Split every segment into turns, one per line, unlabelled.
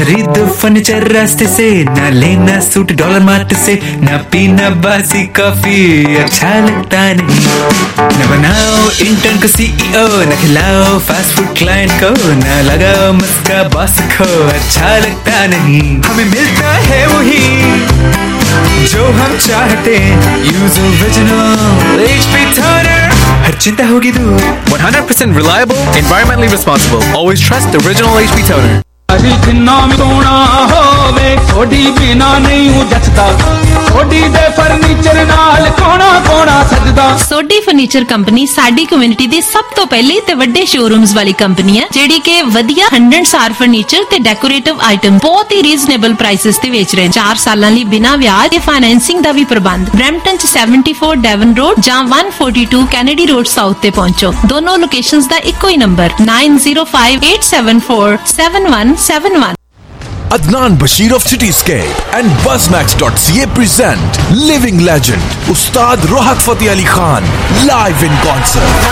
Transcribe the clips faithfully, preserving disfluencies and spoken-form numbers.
खरीदो फर्नीचर रास्ते से, ना लेना सूट डॉलर मार्ट से, ना पीना बासी कॉफी अच्छा लगता नहीं, न बनाओ इंटर्न को सीईओ, न खिलाओ फास्ट फूड क्लाइंट को, न लगाओ मस्का बॉस को अच्छा लगता नहीं। हमें मिलता है वही जो हम चाहते, यूज ओरिजिनल एचपी टोनर, हर चिंता होगी दूर।
one hundred percent reliable, environmentally responsible. Always trust the original H P toner.
जिन्ना सोना होवे थोड़ी बिना नहीं हूँ जचदा, थोड़ी दे फर्नीचर नाल कोना कोना सजदा।
सोडी फर्नीचर कंपनी साडी कम्युनिटी दी सब तो पहले ते वड्डे शोरूम्स वाली कंपनी है, जेडी के वधिया हंड्रेड स्टार फर्नीचर ते डेकोरेटिव आइटम बहुत ही रीजनेबल प्राइसेस ते बेच रहे हैं। चार सालां लई बिना ब्याज ते फाइनेंसिंग दा भी प्रबंध। ब्रैम्पटन च सेवेंटी फोर डेवन रोड जां one forty-two Kennedy road south ते पहुंचो। दोनों लोकेशंस दा इक्को ही number nine zero five eight seven four seven one seven one।
Adnan Bashir of Cityscape and Buzzmax dot c a present Living Legend Ustad Rohat Fateh Ali Khan live in concert.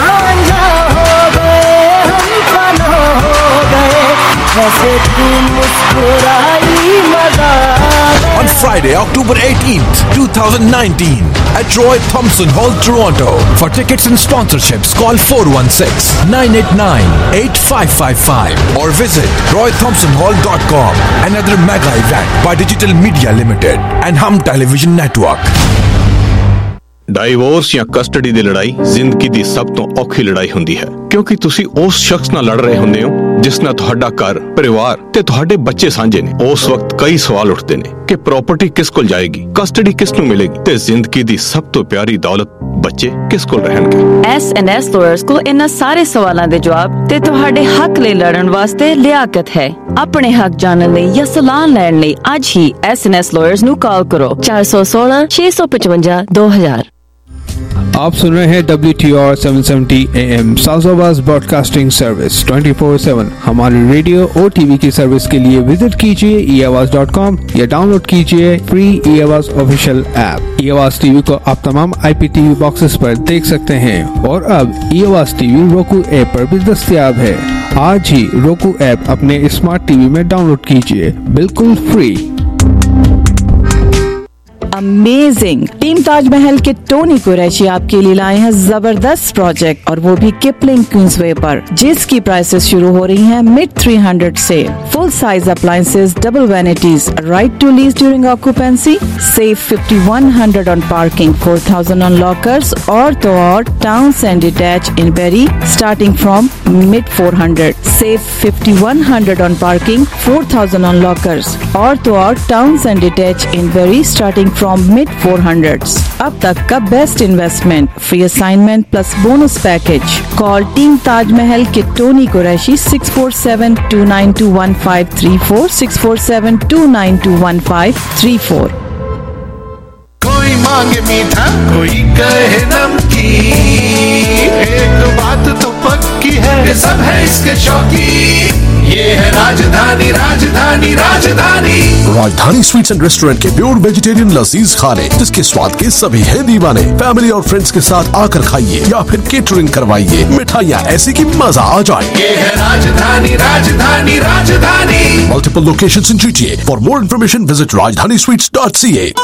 On Friday, October eighteenth, twenty nineteen at Roy Thompson Hall, Toronto. For tickets and sponsorships, call four one six nine eight nine eight five five five or visit roy thompson hall dot com. Another mega event by Digital Media Limited and Hum Television Network.
Divorce ਜਾਂ custody ਦੀ ਲੜਾਈ ਜ਼ਿੰਦਗੀ ਦੀ ਸਭ ਤੋਂ ਔਖੀ ਲੜਾਈ ਹੁੰਦੀ ਹੈ, ਕਿਉਂਕਿ ਤੁਸੀਂ ਉਸ ਸ਼ਖਸ ਨਾਲ ਲੜ ਰਹੇ ਹੁੰਦੇ ਹੋ ਜਿਸ ਨਾਲ ਤੁਹਾਡਾ ਘਰ, ਪਰਿਵਾਰ ਤੇ ਤੁਹਾਡੇ ਬੱਚੇ ਸਾਂਝੇ ਨੇ। ਉਸ ਵਕਤ ਕਈ ਸਵਾਲ ਉੱਠਦੇ ਨੇ ਕਿ ਪ੍ਰਾਪਰਟੀ ਕਿਸ ਕੋਲ ਜਾਏਗੀ, ਕਸਟਡੀ ਕਿਸ ਨੂੰ ਮਿਲੇਗੀ ਤੇ ਜ਼ਿੰਦਗੀ ਦੀ ਸਭ ਤੋਂ ਪਿਆਰੀ ਦੌਲਤ ਬੱਚੇ ਕਿਸ ਕੋਲ ਰਹਿਣਗੇ।
ਐਸ ਐਂਡ ਐਸ ਲਾਇਰਸ ਕੋਲ ਇਹਨਾਂ ਸਾਰੇ ਸਵਾਲਾਂ ਦੇ ਜਵਾਬ ਤੇ ਤੁਹਾਡੇ ਹੱਕ ਲਈ ਲੜਨ ਵਾਸਤੇ ਲਿਆਕਤ ਹੈ। ਆਪਣੇ ਹੱਕ ਜਾਣਨ ਲਈ ਜਾਂ ਸਲਾਹ ਲੈਣ ਲਈ ਅੱਜ ਹੀ ਐਸ ਐਂਡ ਐਸ ਲਾਇਰਸ ਨੂੰ ਕਾਲ ਕਰੋ four one six six five five two thousand।
आप सुन रहे हैं W T R seven seventy A M south broadcasting service twenty-four seven। हमारे रेडियो और टीवी की सर्विस के लिए विजिट कीजिए ई आवाज डॉट कॉम या डाउनलोड कीजिए free e Awaz official app. ई आवाज टीवी को आप तमाम आई पी टीवी बॉक्सेस पर देख सकते हैं और अब ई आवाज टीवी रोकू ऐप पर भी दस्तयाब है। आज ही रोकू ऐप अपने स्मार्ट टीवी में डाउनलोड कीजिए बिल्कुल फ्री।
अमेजिंग टीम ताजमहल के टोनी कुरैशी आपके लिए लाए हैं जबरदस्त प्रोजेक्ट, और वो भी किपलिंग क्वींसवे पर, जिसकी प्राइसेस शुरू हो रही हैं मिड थ्री हंड्रेड से। Full size appliances, double vanities, right to lease during occupancy, save fifty one hundred on parking, four thousand on lockers, और तो और towns and detach in Barrie starting from mid four hundred। Save fifty one hundred on parking, four thousand on lockers, और तो और towns and detach in Barrie starting from mid four hundreds। अब तक का best investment, free assignment plus bonus package. Call team Taj Mahal के Tony Qureshi six four seven two nine two one five three four six four seven two nine two one five three four।
कोई मांगे मीठा कोई कहे नमकीन, एक बात तो पक्की है सब है इसके शौकीन, ये है Rajdhani Rajdhani Rajdhani.
Rajdhani sweets and restaurant के प्योर वेजिटेरियन लजीज खाने, जिसके स्वाद के सभी हैं दीवाने। फैमिली और फ्रेंड्स के साथ आकर खाइए या फिर केटरिंग करवाइए, मिठाइयाँ ऐसी कि मजा आ जाए।
ये है Rajdhani Rajdhani Rajdhani.
Multiple locations in G T A। For more information visit Rajdhani sweets dot C A।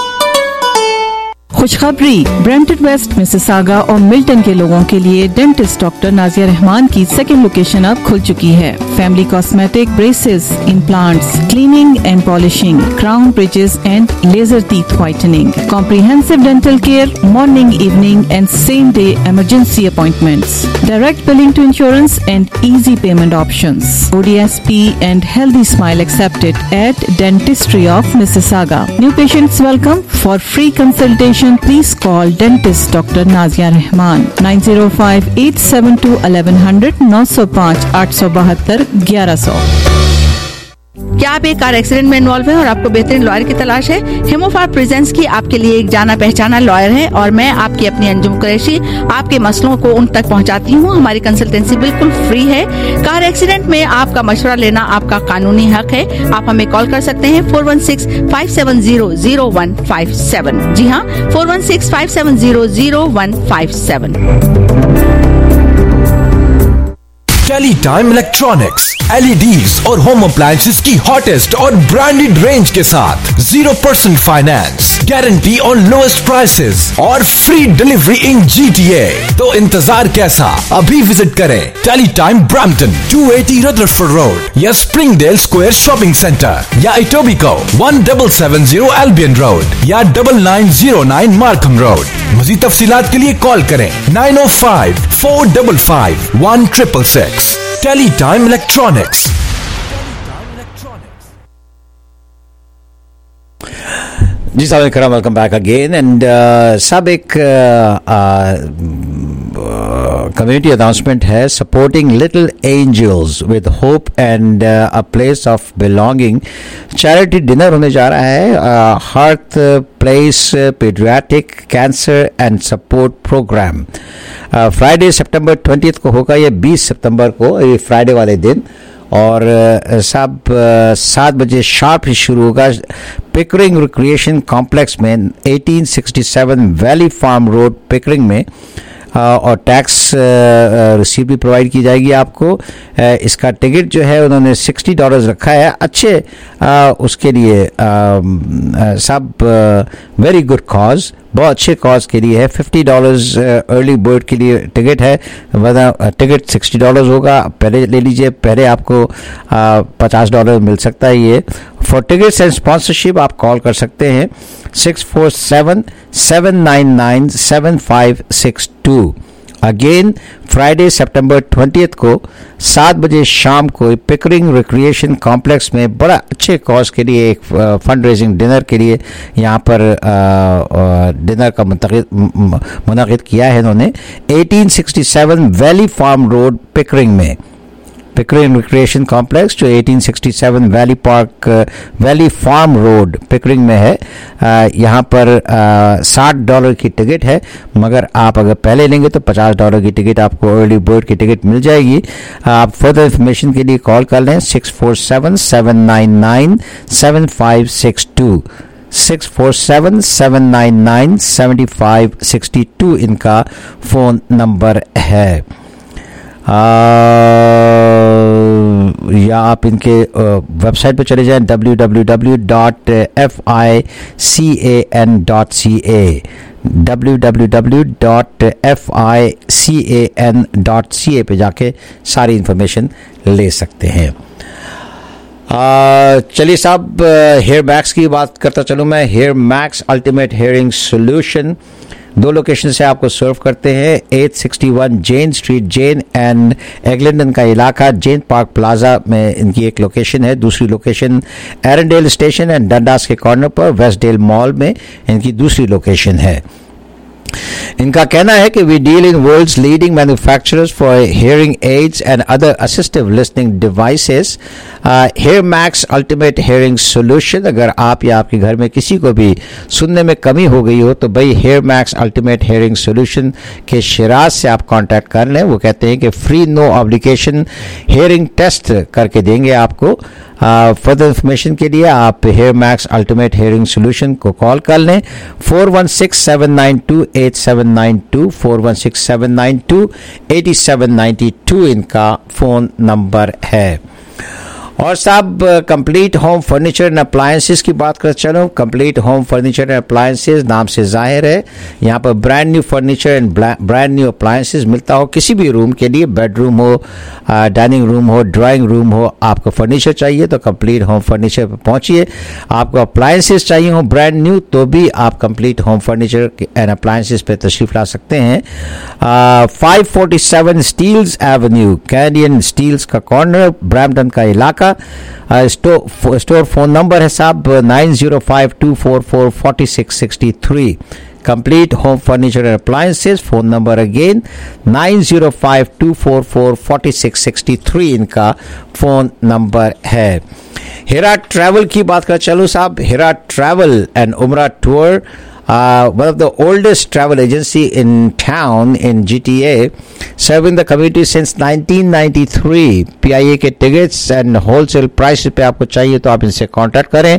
खुशखबरी, ब्रैम्पटन वेस्ट, मिसिसागा और मिल्टन के लोगों के लिए डेंटिस्ट डॉक्टर नाजिया रहमान की सेकेंड लोकेशन अब खुल चुकी है। Family cosmetic, braces, implants, cleaning and polishing, crown bridges and laser teeth whitening, comprehensive dental care, morning, evening and same day emergency appointments, direct billing to insurance and easy payment options, O D S P and healthy smile accepted at Dentistry of Mississauga. New patients welcome. For free consultation, please call dentist Doctor Nazia Rahman nine zero five eight seven two eleven hundred nine zero five eight two two one one zero।
क्या आप एक car accident में involve हैं और आपको बेहतरीन lawyer की तलाश है? हेमोफार प्रेजेंस की आपके लिए एक जाना पहचाना लॉयर है और मैं आपकी अपनी अंजुम कुरैशी आपके मसलों को उन तक पहुंचाती हूं। हमारी कंसल्टेंसी बिल्कुल फ्री है। कार एक्सीडेंट में आपका मशवरा लेना आपका कानूनी हक है। आप हमें कॉल कर सकते हैं four one six five seven zero zero one five seven। जी हाँ, four one six five seven zero zero one five seven।
Teletime electronics, LEDs और होम अप्लायंसेस की हॉटेस्ट और ब्रांडेड रेंज के साथ zero percent finance, guarantee on lowest prices और free delivery in GTA. तो इंतजार कैसा, अभी विजिट करें Teletime Brampton two eighty Rutherford road या स्प्रिंगडेल स्क्वायर शॉपिंग सेंटर या Etobicoke one double seven zero Albion road या double nine zero nine Markham road. मज़ीद तफसीलात के लिए कॉल करें nine O five four double five one triple six. Teletime electronics.
जी साहब, वेलकम बैक अगेन एंड सब एक कम्युनिटी अनाउंसमेंट है, supporting little angels with hope and a place of belonging. Charity dinner होने जा रहा है, heart place paediatric cancer and support programme. Friday सितंबर ट्वेंटियथ को होगा, ये बीस सितंबर को, ये फ्राइडे वाले दिन, और सब सात बजे शार्प ही शुरू होगा पिकरिंग रिक्रिएशन कॉम्प्लेक्स में, eighteen sixty seven Valley Farm Road Pickering में, और टैक्स रिसीट भी प्रोवाइड की जाएगी आपको। इसका टिकट जो है उन्होंने सिक्सटी डॉलर्स रखा है, अच्छे आ, उसके लिए आ, आ, सब वेरी गुड कॉज, बहुत अच्छे कॉज के लिए है। फिफ्टी डॉलर्स अर्ली बर्ड के लिए टिकट है, वरना टिकट सिक्सटी डॉलर्स होगा। पहले ले लीजिए, पहले आपको पचास डॉलर मिल सकता है ये। फॉर टिकट्स एंड स्पॉन्सरशिप आप कॉल कर सकते हैं six four seven seven nine nine seven five six two. Again Friday सितंबर ट्वेंटियथ को सात बजे शाम को पिकरिंग रिक्रिएशन कॉम्प्लेक्स में बड़ा अच्छे कॉज के लिए एक फंड रेजिंग डिनर के लिए यहाँ पर डिनर का मुनाकिद किया है इन्होंने, eighteen sixty seven Valley Farm Road Pickering में। पिकरिंग रिक्रिएशन कॉम्प्लेक्स जो eighteen sixty seven Valley Park Valley Farm Road Pickering में है। यहाँ पर साठ डॉलर की टिकट है, मगर आप अगर पहले लेंगे तो पचास डॉलर की टिकट आपको अर्ली बर्ड की टिकट मिल जाएगी। आप फर्दर इंफॉर्मेशन के लिए कॉल कर लें six four seven seven nine nine seven five six two, six four seven seven nine nine seven five six two इनका फ़ोन नंबर है। आ, या आप इनके वेबसाइट पर चले जाएं W W W dot F I C A N dot C A, W W W dot F I C A N dot C A पे जाके सारी इंफॉर्मेशन ले सकते हैं। चलिए साहब, हेयर मैक्स की बात करता चलूँ मैं। Hear Max Ultimate Hearing Solution दो लोकेशन से आपको सर्व करते हैं। Eight sixty one Jane Street, Jane and Eglinton का इलाका, जेन पार्क प्लाजा में इनकी एक लोकेशन है। दूसरी location Erindale Station and Dundas के कॉर्नर पर वेस्टडेल मॉल में इनकी दूसरी लोकेशन है। इनका कहना है कि we deal in world's leading manufacturers for hearing aids and other assistive listening devices. Hear Max Ultimate Hearing Solution, अगर आप या आपके घर में किसी को भी सुनने में कमी हो गई हो तो भाई Hear Max Ultimate Hearing Solution के शिराज से आप कांटेक्ट कर लें। वो कहते हैं कि free no obligation hearing test करके देंगे आपको। फर्दर uh, इंफॉर्मेशन के लिए आप Hear Max Ultimate Hearing Solution को कॉल कर लें four one six seven nine two eight seven nine two, four one six seven nine two eight seven nine two इनका फ़ोन नंबर है। और साहब, Complete Home Furniture and Appliances की बात कर चलो। Complete Home Furniture and Appliances नाम से जाहिर है यहाँ पर brand new furniture and brand new appliances मिलता हो किसी भी रूम के लिए, बेडरूम हो, डाइनिंग रूम हो, ड्राइंग रूम हो। आपको फर्नीचर चाहिए तो कंप्लीट होम फर्नीचर पर पहुँचिए। आपको अप्लायंसेस चाहिए हो ब्रांड न्यू तो भी आप Complete Home Furniture and Appliances पर तशरीफ ला सकते हैं। Five forty seven Steeles Avenue, Canadian Steeles का कॉर्नर, ब्रैम्पटन का इलाका। स्टोर स्टोर फोन नंबर है साहब nine zero five two four four four six six three. Complete Home Furniture and Appliances, phone number again nine zero five two four four four six six three इनका phone number है। Hira travel की बात कर चलो साहब। Hira travel and Umrah tour, Uh, one of the oldest travel agency in town in G T A, serving the community since nineteen ninety-three. P I A के tickets and wholesale prices पे आपको चाहिए तो आप इनसे कांटेक्ट करें।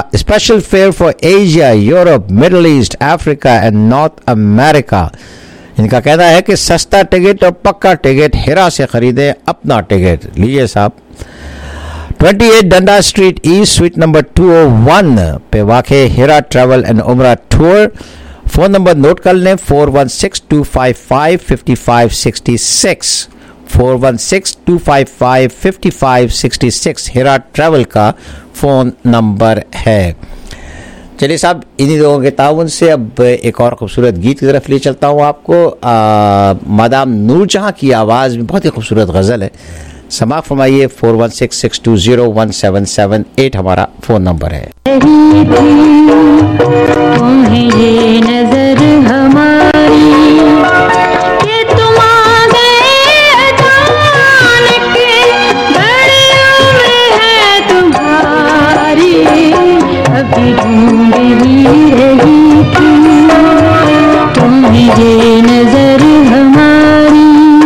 Special fare for Asia, Europe, Middle East, Africa and North America. इनका कहना है कि सस्ता टिकट और पक्का टिकट हेरा से खरीदें अपना टिकट। लीजिए साहब, अट्ठाईस डंडा स्ट्रीट ईस्ट स्वीट नंबर दो सौ एक पे वाक़े Hira travel and Umrah tour. Phone number note कर लें, four one six two five five fifty five sixty six, four one six two five five fifty five sixty six Hira travel का phone number है। चलिए साहब, इन्हीं लोगों के ताउन से अब एक और खूबसूरत गीत की तरफ ले चलता हूँ आपको। मादाम नूरजहां की आवाज़ में बहुत ही खूबसूरत गज़ल है, समाअत फरमाइए। Four one six six two zero one seven seven eight हमारा फ़ोन नंबर है।
ये नजर हमारी कि तुम आ गए अचानक, बड़ी उम्र है तुम्हारी, अभी ढूंढ ही रही थी तुम्हें ये नजर हमारी।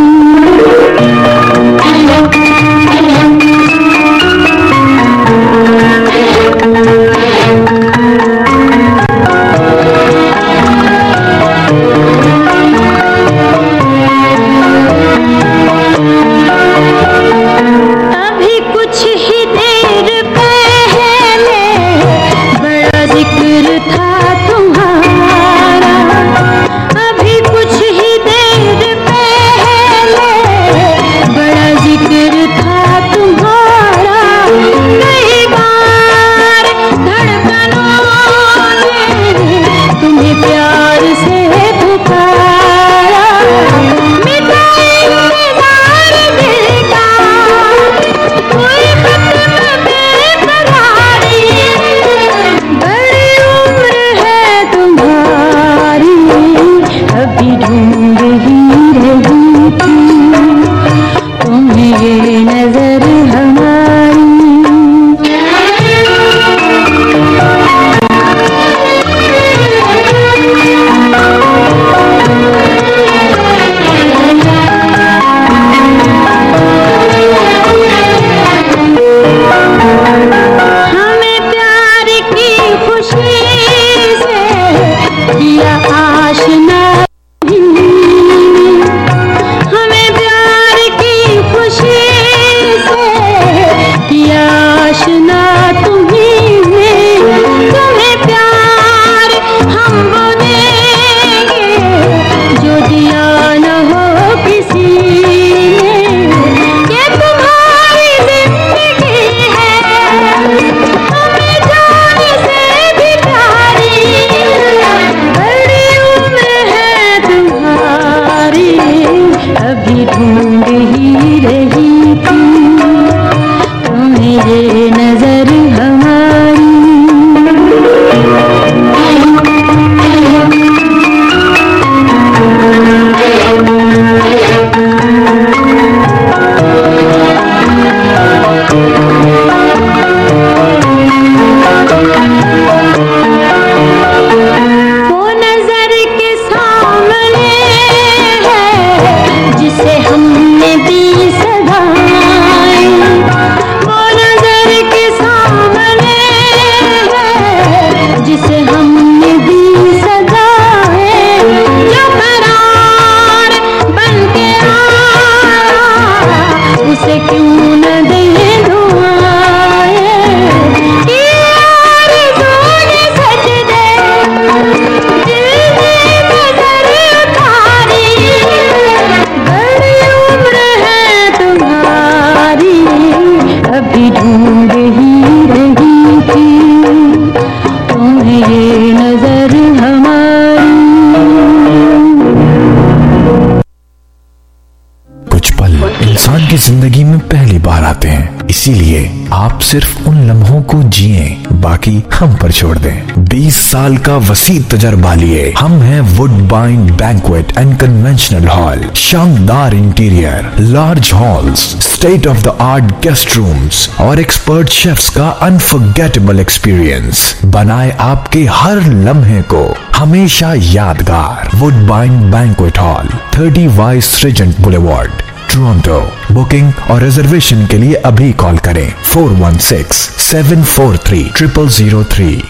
जिंदगी में पहली बार आते हैं, इसीलिए आप सिर्फ उन लम्हों को जिए, बाकी हम पर छोड़ दें। बीस साल का वसी तजर्बा लिए हम हैं Woodbine banquet and conventional hall. शानदार interior, large halls, state of the art guest rooms और एक्सपर्ट शेफ्स का अनफॉरगेटेबल एक्सपीरियंस बनाए आपके हर लम्हे को हमेशा यादगार। Woodbine banquet hall, thirty Vice Regent Boulevard, Toronto. Booking और रिजर्वेशन के लिए अभी कॉल करें four one six seven four three triple zero three.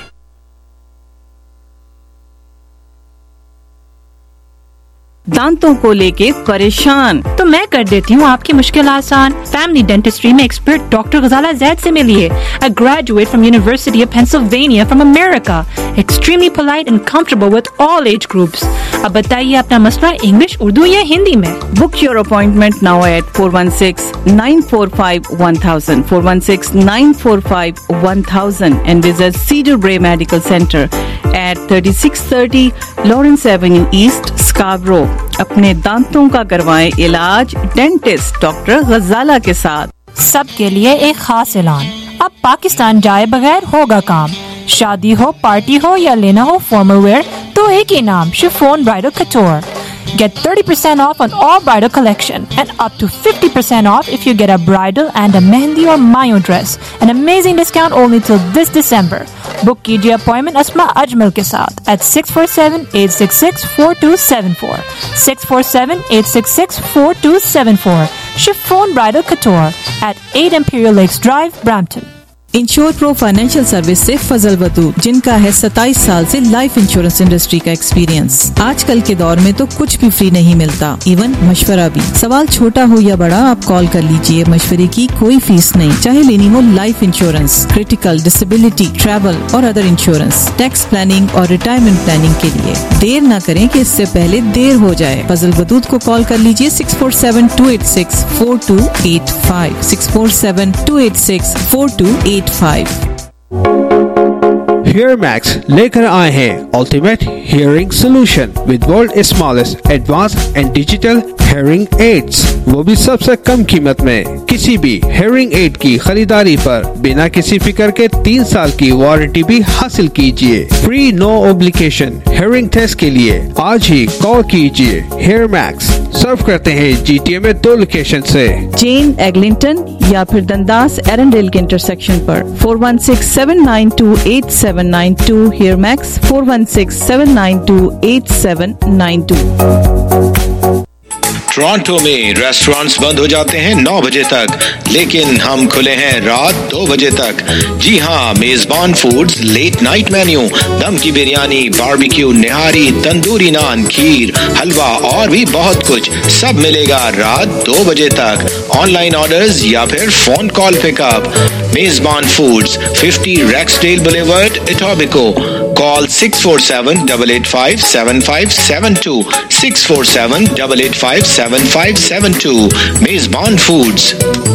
दांतों को लेके परेशान?
तो मैं कर देती हूँ आपकी मुश्किल आसान। फैमिली डेंटिस्ट्री में एक्सपर्ट डॉक्टर गजाला जैद से मिलिए। A graduate from University of Pennsylvania from America, extremely polite and comfortable with all age groups. अब बताइए अपना मसला इंग्लिश, उर्दू या हिंदी में।
Book your appointment now at four one six, nine four five, one thousand, four one six, nine four five, one thousand and visit Cedar Bray Medical Center at thirty-six thirty Lawrence Avenue East, Scarborough. अपने दांतों का करवाएं इलाज dentist doctor गजाला के साथ।
सबके लिए एक खास ऐलान, अब पाकिस्तान जाए बगैर होगा काम। शादी हो, पार्टी हो या लेना हो फॉर्मल वेयर, तो एक ही नाम, Chiffon Bridal Couture. Get thirty percent off on all bridal collection and up to fifty percent off if you get a bridal and a mehndi or mayo dress. An amazing discount only till this December. Book कीजिए appointment Asma Ajmal के साथ at six four seven, eight six six, four two seven four. six four seven, eight six six, four two seven four. Chiffon Bridal Couture at eight Imperial Lakes Drive, Brampton.
Insure Pro Financial Service से फजल बतू, जिनका है सत्ताईस साल से life insurance industry का experience. आजकल के दौर में तो कुछ भी फ्री नहीं मिलता, इवन मशवरा भी। सवाल छोटा हो या बड़ा, आप कॉल कर लीजिए, मशवरे की कोई फीस नहीं। चाहे लेनी हो life insurance, critical, disability, travel और अदर इंश्योरेंस, टैक्स प्लानिंग और रिटायरमेंट प्लानिंग के लिए देर न करें कि इससे पहले देर हो जाए। फजल बतूत को कॉल कर लीजिए six four seven, two eight six, four two eight five, six four seven, two eight six, four two eight five.
Hear Max लेकर आए हैं Ultimate Hearing Solution with world smallest advanced and digital hearing aids, वो भी सबसे कम कीमत में। किसी भी hearing aid की खरीदारी पर बिना किसी फिक्र के तीन साल की वारंटी भी हासिल कीजिए। Free no obligation hearing test के लिए आज ही कॉल कीजिए। Hear Max सर्व करते हैं जीटीए में दो लोकेशन से,
जेन एग्लिंटन या फिर दंदास एरनडेल के इंटरसेक्शन पर। Four one six, seven nine two, eight seven nine two. Hear Max four one six, seven nine two, eight seven nine two.
Toronto में रेस्टोरेंट्स बंद हो जाते हैं नौ बजे तक, लेकिन हम खुले हैं रात दो बजे तक। जी हाँ, मेजबान फूड्स लेट नाइट मेन्यू, दम की बिरयानी, बारबेक्यू, निहारी, तंदूरी नान, खीर, हलवा और भी बहुत कुछ, सब मिलेगा रात दो बजे तक। ऑनलाइन ऑर्डर्स या फिर phone call pickup. Mezbaan foods, fifty Rexdale Boulevard, Etobicoke. Call six four seven, eight eight five, seven five seven two, six four seven, eight eight five, seven five seven two. Mezbaan foods.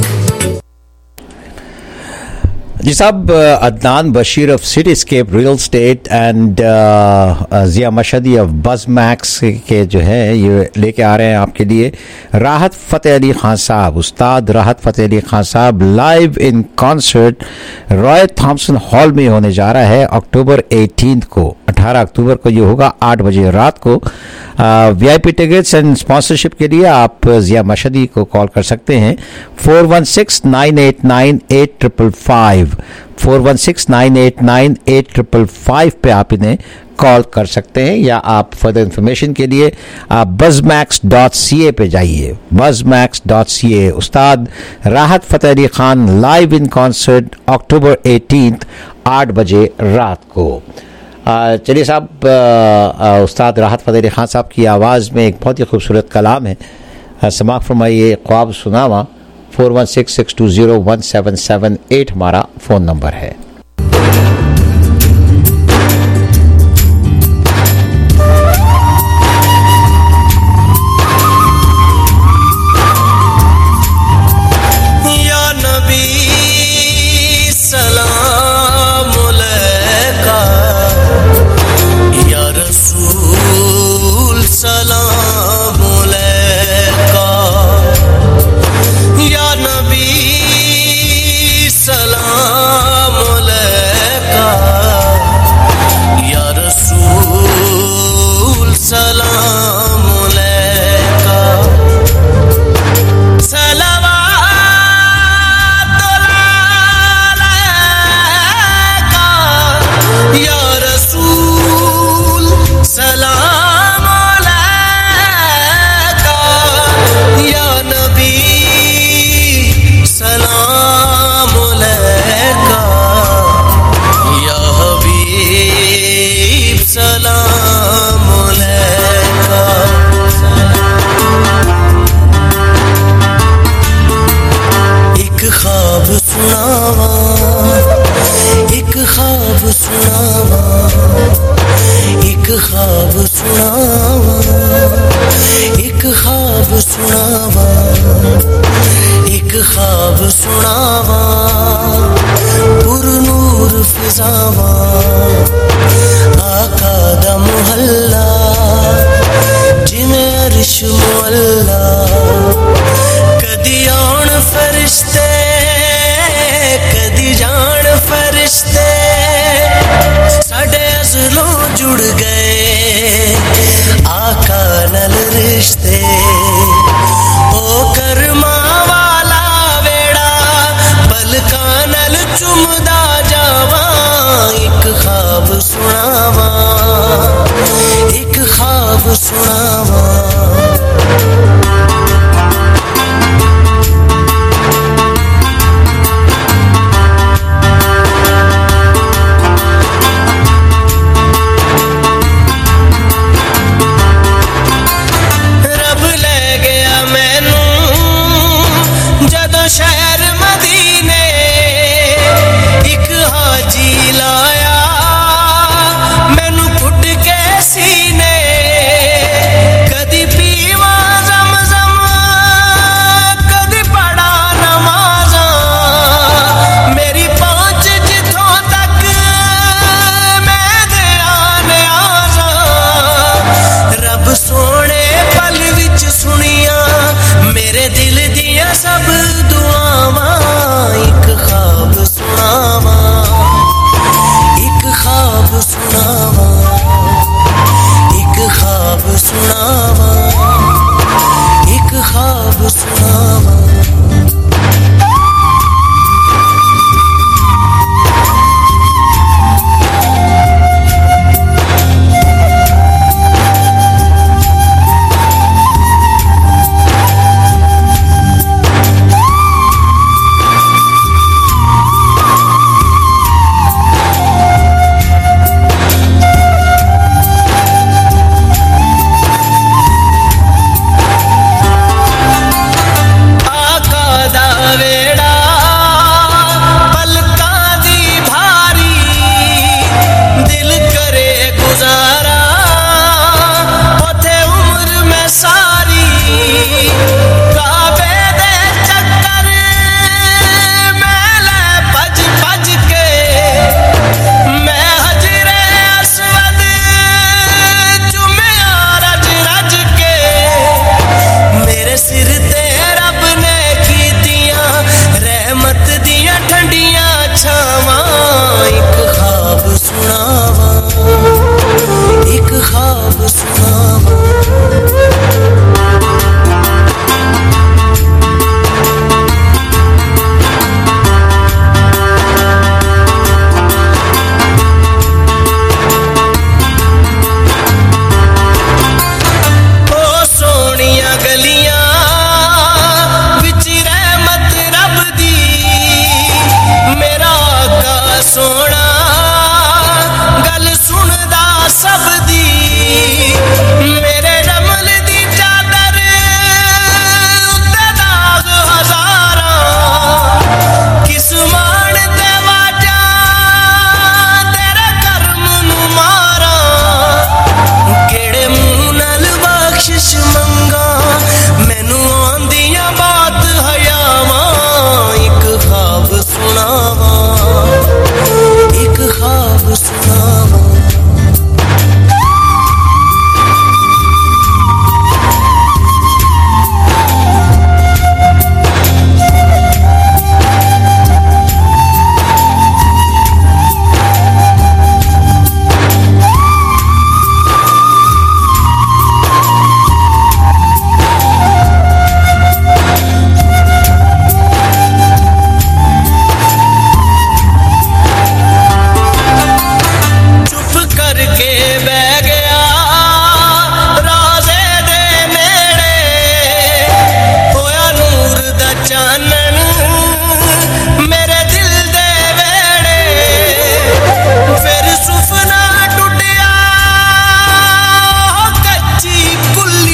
जी साहब, Adnan Bashir of Cityscape real estate and Zia Mashhadi of Buzz Max के जो है ये लेके आ रहे हैं आपके लिए राहत फ़तेह अली खान साहब। उस्ताद राहत फ़तेह अली खान साहब live in concert Roy Thomson Hall में होने जा रहा है अक्टूबर एटीन को। अठारह अक्टूबर को ये होगा आठ बजे रात को। V I P tickets and sponsorship के लिए आप जिया मशहदी को कॉल कर सकते हैं four one six, nine eight nine, eight triple five. Four one six, nine eight nine, eight triple five पे आप इन्हें कॉल कर सकते हैं, या आप फर्दर इंफॉर्मेशन के लिए आप बजमैक्स डॉट सी ए पे जाइए, बजमैक्स dot C A. Ustad Rahat Fateh Ali Khan live in concert October eighteen, आठ बजे रात को। चलिए साहब, उस्ताद राहत फ़तेह अली खान साहब की आवाज़ में एक बहुत ही खूबसूरत कलाम है, समाअत फरमाइए। ख्वाब सुनावा। Four one six, six two zero, one seven seven eight हमारा फ़ोन नंबर है।
सलाम ख्वाब सुनावा, एक ख्वाब सुनावा, एक ख्वाब सुनावा, एक ख्वाब सुनावा, एक ख्वाब सुनावा, पुरनूर फिजावा, आका दा मुहल्ला जिमें अरश मुअल्ला, कदी आउण फरिश्ते कदी जान फरिश्ते, साडे अज़लों जुड़ गए आका नल रिश्ते, ओ करमा वाला वेड़ा पलकां नल चुमदा जावा, एक ख्वाब सुनावा, एक ख्वाब सुनावा। शहर मदीने एक हाजी लाया मैनू कुट के सीने, कदी पीवा ज़म-ज़म कदी पढ़ा नमाज़ा, मेरी पहुंच जिथों तक मैं ध्यान आजा, रब सोने पल विच सुनिया मेरे दिल दिया सब दुआवां, एक ख्वाब सुनावा, एक ख्वाब सुनावा, एक ख्वाब सुनावा, एक ख्वाब सुनावा।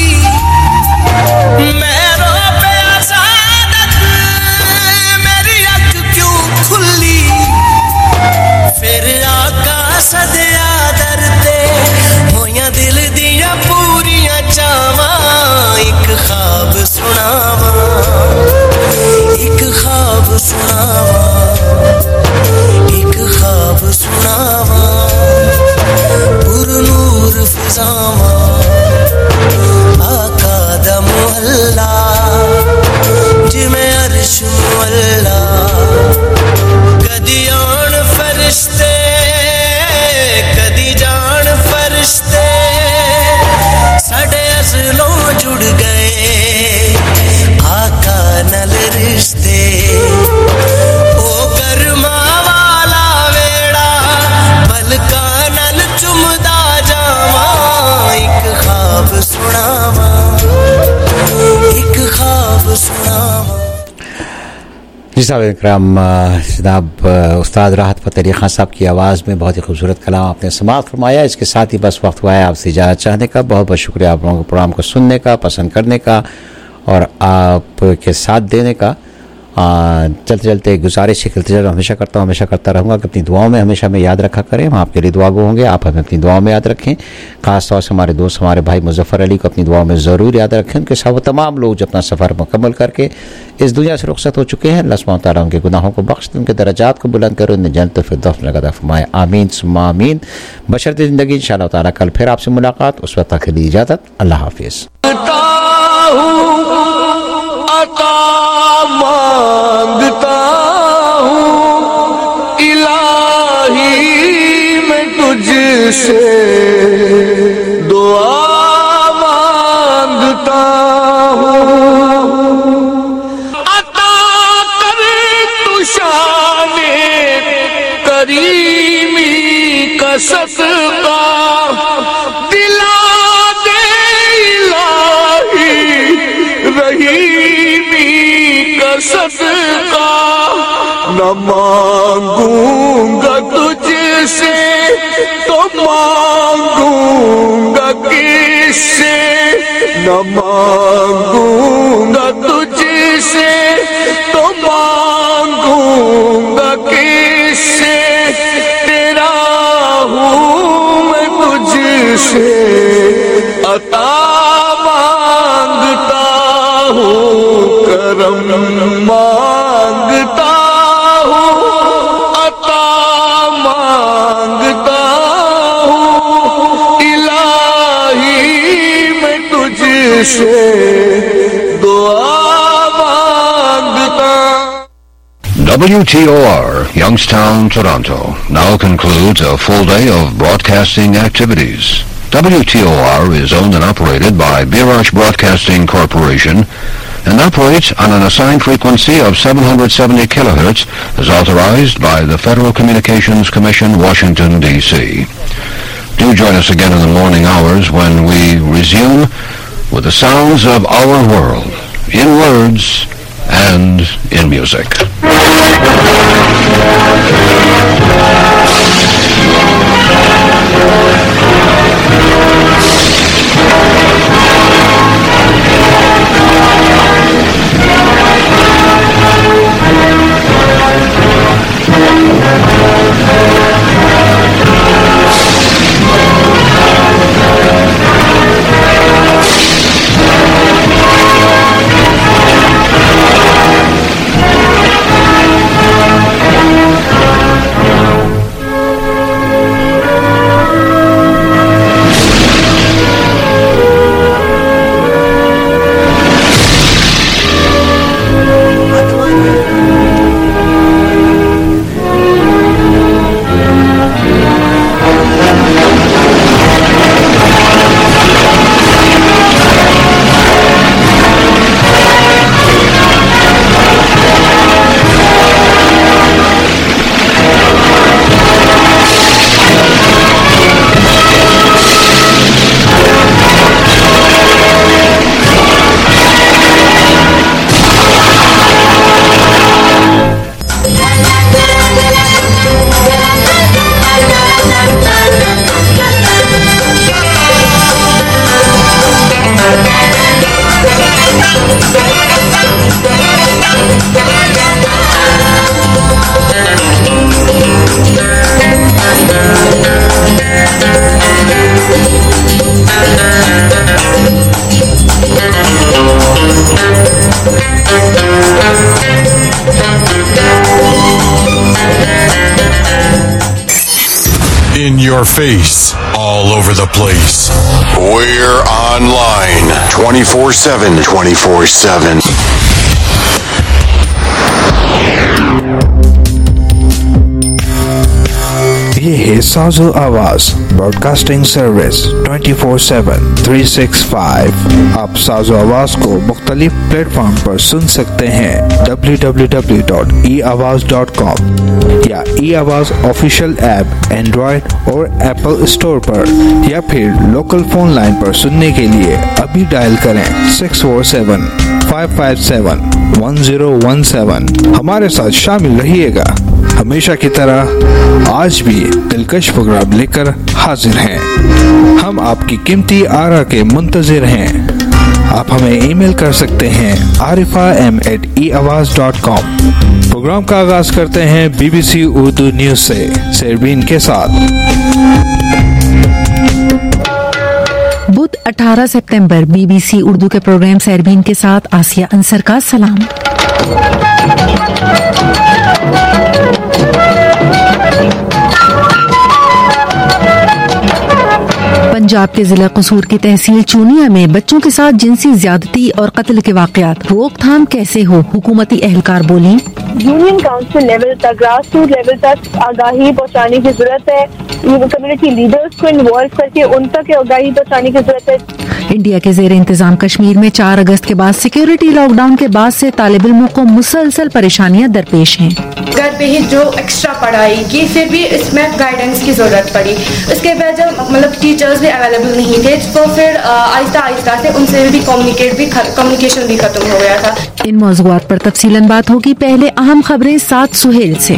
मैं रो पे आसादत मेरी रिश्ते ओ गर्मा वाला वेड़ा पलका नल चुमदा जावा एक ख्वाब सुनावा एक ख्वाब सुनावा।
जी साहब इकराम जनाब उस्ताद राहत फ़तेह अली खान साहब की आवाज़ में बहुत ही खूबसूरत कलाम आपने समाअत फरमाया। इसके साथ ही बस वक्त हुआ है आपसे इजाज़त चाहने का। बहुत बहुत शुक्रिया आप लोगों के प्रोग्राम को सुनने का, पसंद करने का और आपके साथ देने का। आ, चलते चलते गुजारिश एक इल्तिजा हमेशा करता हूँ, हमेशा करता रहूँगा कि अपनी दुआओं में हमेशा हमें याद रखा करें। हम आपके लिए दुआगो होंगे, आप हमें अपनी दुआओं में याद रखें। ख़ास तौर से हमारे दोस्त हमारे भाई मुज़फ़्फ़र अली को अपनी दुआओं में ज़रूर याद रखें। उनके साथ वो तमाम लोग जो अपना सफ़र मुकम्मल करके इस दुनिया से रुखसत हो चुके हैं, अल्लाह सुब्हानहू व तआला उनके गुनाहों को बख्श दे, उनके दर्जात को बुलंद करे, उन्हें जन्नत फ़िरदौस में लगा फरमाए। आमीन सुम्मा आमीन। बशर्ते ज़िंदगी इंशाअल्लाह ताला कल फिर आपसे मुलाकात। उस वक्त तक के लिए इजाज़त। अल्लाह हाफ़िज़।
मांगता हूँ इलाही मैं तुझसे दुआ मांगता हूँ अता कर तू शाने करीमी का सदका दिला दे इलाही रहीमी का सदका न मांगूंगा तुझसे तो मांगूंगा किससे न मांगूंगा तुझसे तो मांगूंगा किससे तेरा हूँ मैं तुझसे अता मांगता हूँ करम मांगता हूँ अता मांगता हूँ इलाही मैं तुझसे दुआ मांगता।
W T O R, Youngstown, Toronto, now concludes a full day of broadcasting activities. W T O R is owned and operated by Birach Broadcasting Corporation and operates on an assigned frequency of seven hundred seventy kilohertz as authorized by the Federal Communications Commission, Washington, D C Do join us again in the morning hours when we resume with the sounds of our world, in words and in music.
In your face, all over the place.
We're online twenty-four seven. twenty-four seven.
ये है Sazo Awaz broadcasting service twenty four seven three six five. आप साजो आवाज को मुख्तलिफ platform पर सुन सकते हैं W W W dot E Awaz dot com या E Awaz official app Android और एप्पल स्टोर पर, या फिर लोकल फोन लाइन पर सुनने के लिए अभी डायल करें six four seven five five seven one zero one seven. हमारे साथ शामिल रहिएगा। हमेशा की तरह आज भी दिलकश प्रोग्राम लेकर हाजिर हैं। हम आपकी कीमती आरा के मुंतजिर हैं। आप हमें ईमेल कर सकते हैं आरिफा एम एट ई आवाज डॉट कॉम। प्रोग्राम का आगाज करते हैं बीबीसी उर्दू न्यूज से सरबीन के साथ।
बुध अठारह सितंबर बीबीसी उर्दू के प्रोग्राम सरबीन के साथ आसिया अंसर का सलाम। पंजाब के जिला कसूर की तहसील चूनिया में बच्चों के साथ जिनसी ज्यादती और कत्ल के वाकयात रोकथाम कैसे हो, हुकूमती एहलकार बोली।
यूनियन काउंसिल लेवल तक, ग्रास रूट लेवल तक आगाही पहुंचाने की जरूरत है। कम्युनिटी लीडर्स को इन्वॉल्व करके उन तक आगाही पहुंचाने की जरूरत है।
इंडिया के जेर इंतजाम कश्मीर में चार अगस्त के बाद सिक्योरिटी लॉकडाउन के बाद से तालिब इल्मों को मुसलसल परेशानियां दरपेश हैं।
घर पे ही जो एक्स्ट्रा पढ़ाई की, फिर भी इसमें गाइडेंस की जरूरत पड़ी। उसके बाद जब मतलब टीचर्स भी अवेलेबल नहीं थे, तो फिर आहिस्ता आहिस्ता से उनसे भी कम्युनिकेट भी कम्युनिकेशन भी खत्म हो गया था।
इन मौज़ूआत पर तफसीलन बात होगी। पहले अहम खबरें साथ सुहेल से।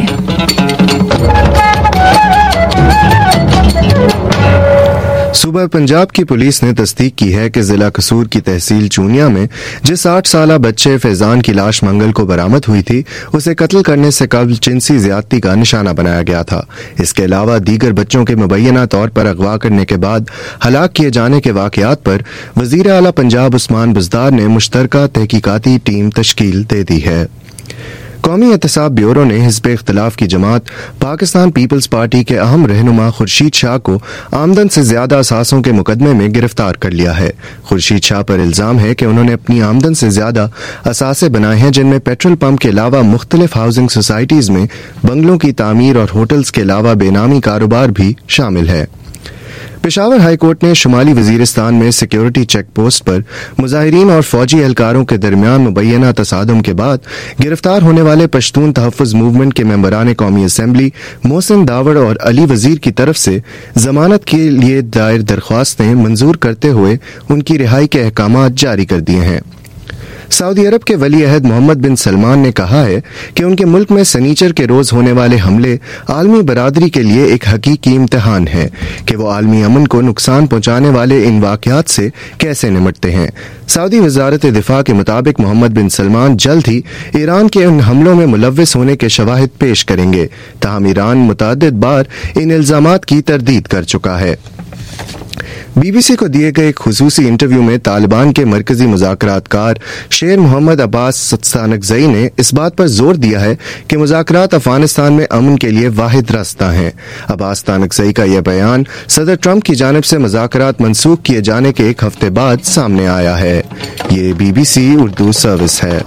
सूबा पंजाब की पुलिस ने तस्दीक की है कि जिला कसूर की तहसील चूनिया में जिस आठ साला बच्चे फैजान की लाश मंगल को बरामद हुई थी, उसे कत्ल करने से कबल जिनसी ज्यादती का निशाना बनाया गया था। इसके अलावा दीगर बच्चों के मुबैना तौर पर अगवा करने के बाद हलाक किए जाने के वाकयात पर वजीर आला पंजाब उस्मान बुज़दार ने मुश्तरका तहकीकाती टीम तश्कील दे दी है। कौमी एहतसाब ब्यूरो ने हिज़्ब इख्तिलाफ की जमात पाकिस्तान पीपल्स पार्टी के अहम रहनुमा खुर्शीद शाह को आमदन से ज्यादा असासों के मुकदमे में गिरफ्तार कर लिया है। खुर्शीद शाह पर इल्जाम है कि उन्होंने अपनी आमदन से ज्यादा असासे बनाए हैं, जिनमें पेट्रोल पंप के अलावा मुख्तलिफ हाउसिंग सोसाइटीज में बंगलों की तामीर और होटल्स के अलावा बेनामी कारोबार भी शामिल है। पेशावर हाई कोर्ट ने शुमाली वजीरिस्तान में सिक्योरिटी चेक पोस्ट पर मुजाहिरीन और फौजी एहलकारों के दरमियान मुबैना तसादुम के बाद गिरफ्तार होने वाले पश्तून तहफ़्फ़ुज़ मूवमेंट के मेंबरान कौमी असम्बली मोहसिन दावड़ और अली वजीर की तरफ से जमानत के लिए दायर दरख्वास्तें मंजूर करते हुए उनकी रिहाई के अहकाम जारी कर दिए हैं। सऊदी अरब के वली अहद मोहम्मद बिन सलमान ने कहा है कि उनके मुल्क में सनीचर के रोज होने वाले हमले आलमी बरादरी के लिए एक हकीकी इम्तिहान है कि वो आलमी अमन को नुकसान पहुंचाने वाले इन वाकयात से कैसे निपटते हैं। सऊदी वजारत दिफा के मुताबिक मोहम्मद बिन सलमान जल्द ही ईरान के उन हमलों में मुलव्विस होने के शवाहिद पेश करेंगे, ताहम ईरान मुतअद्दिद बार इन इल्जामात की तरदीद कर चुका है। बीबीसी को दिए गए एक खुसूसी इंटरव्यू में तालिबान के मरकजी मुज़ाकरातकार शेर मोहम्मद अब्बास तानकज़ई ने इस बात पर जोर दिया है कि मुज़ाकरात अफगानिस्तान में अमन के लिए वाहिद रास्ता हैं। अब्बास तानकज़ई का यह बयान सदर ट्रंप की जानिब से मुज़ाकरात मनसूख किए जाने के एक हफ्ते बाद सामने आया है। ये बीबीसी उर्दू सर्विस है।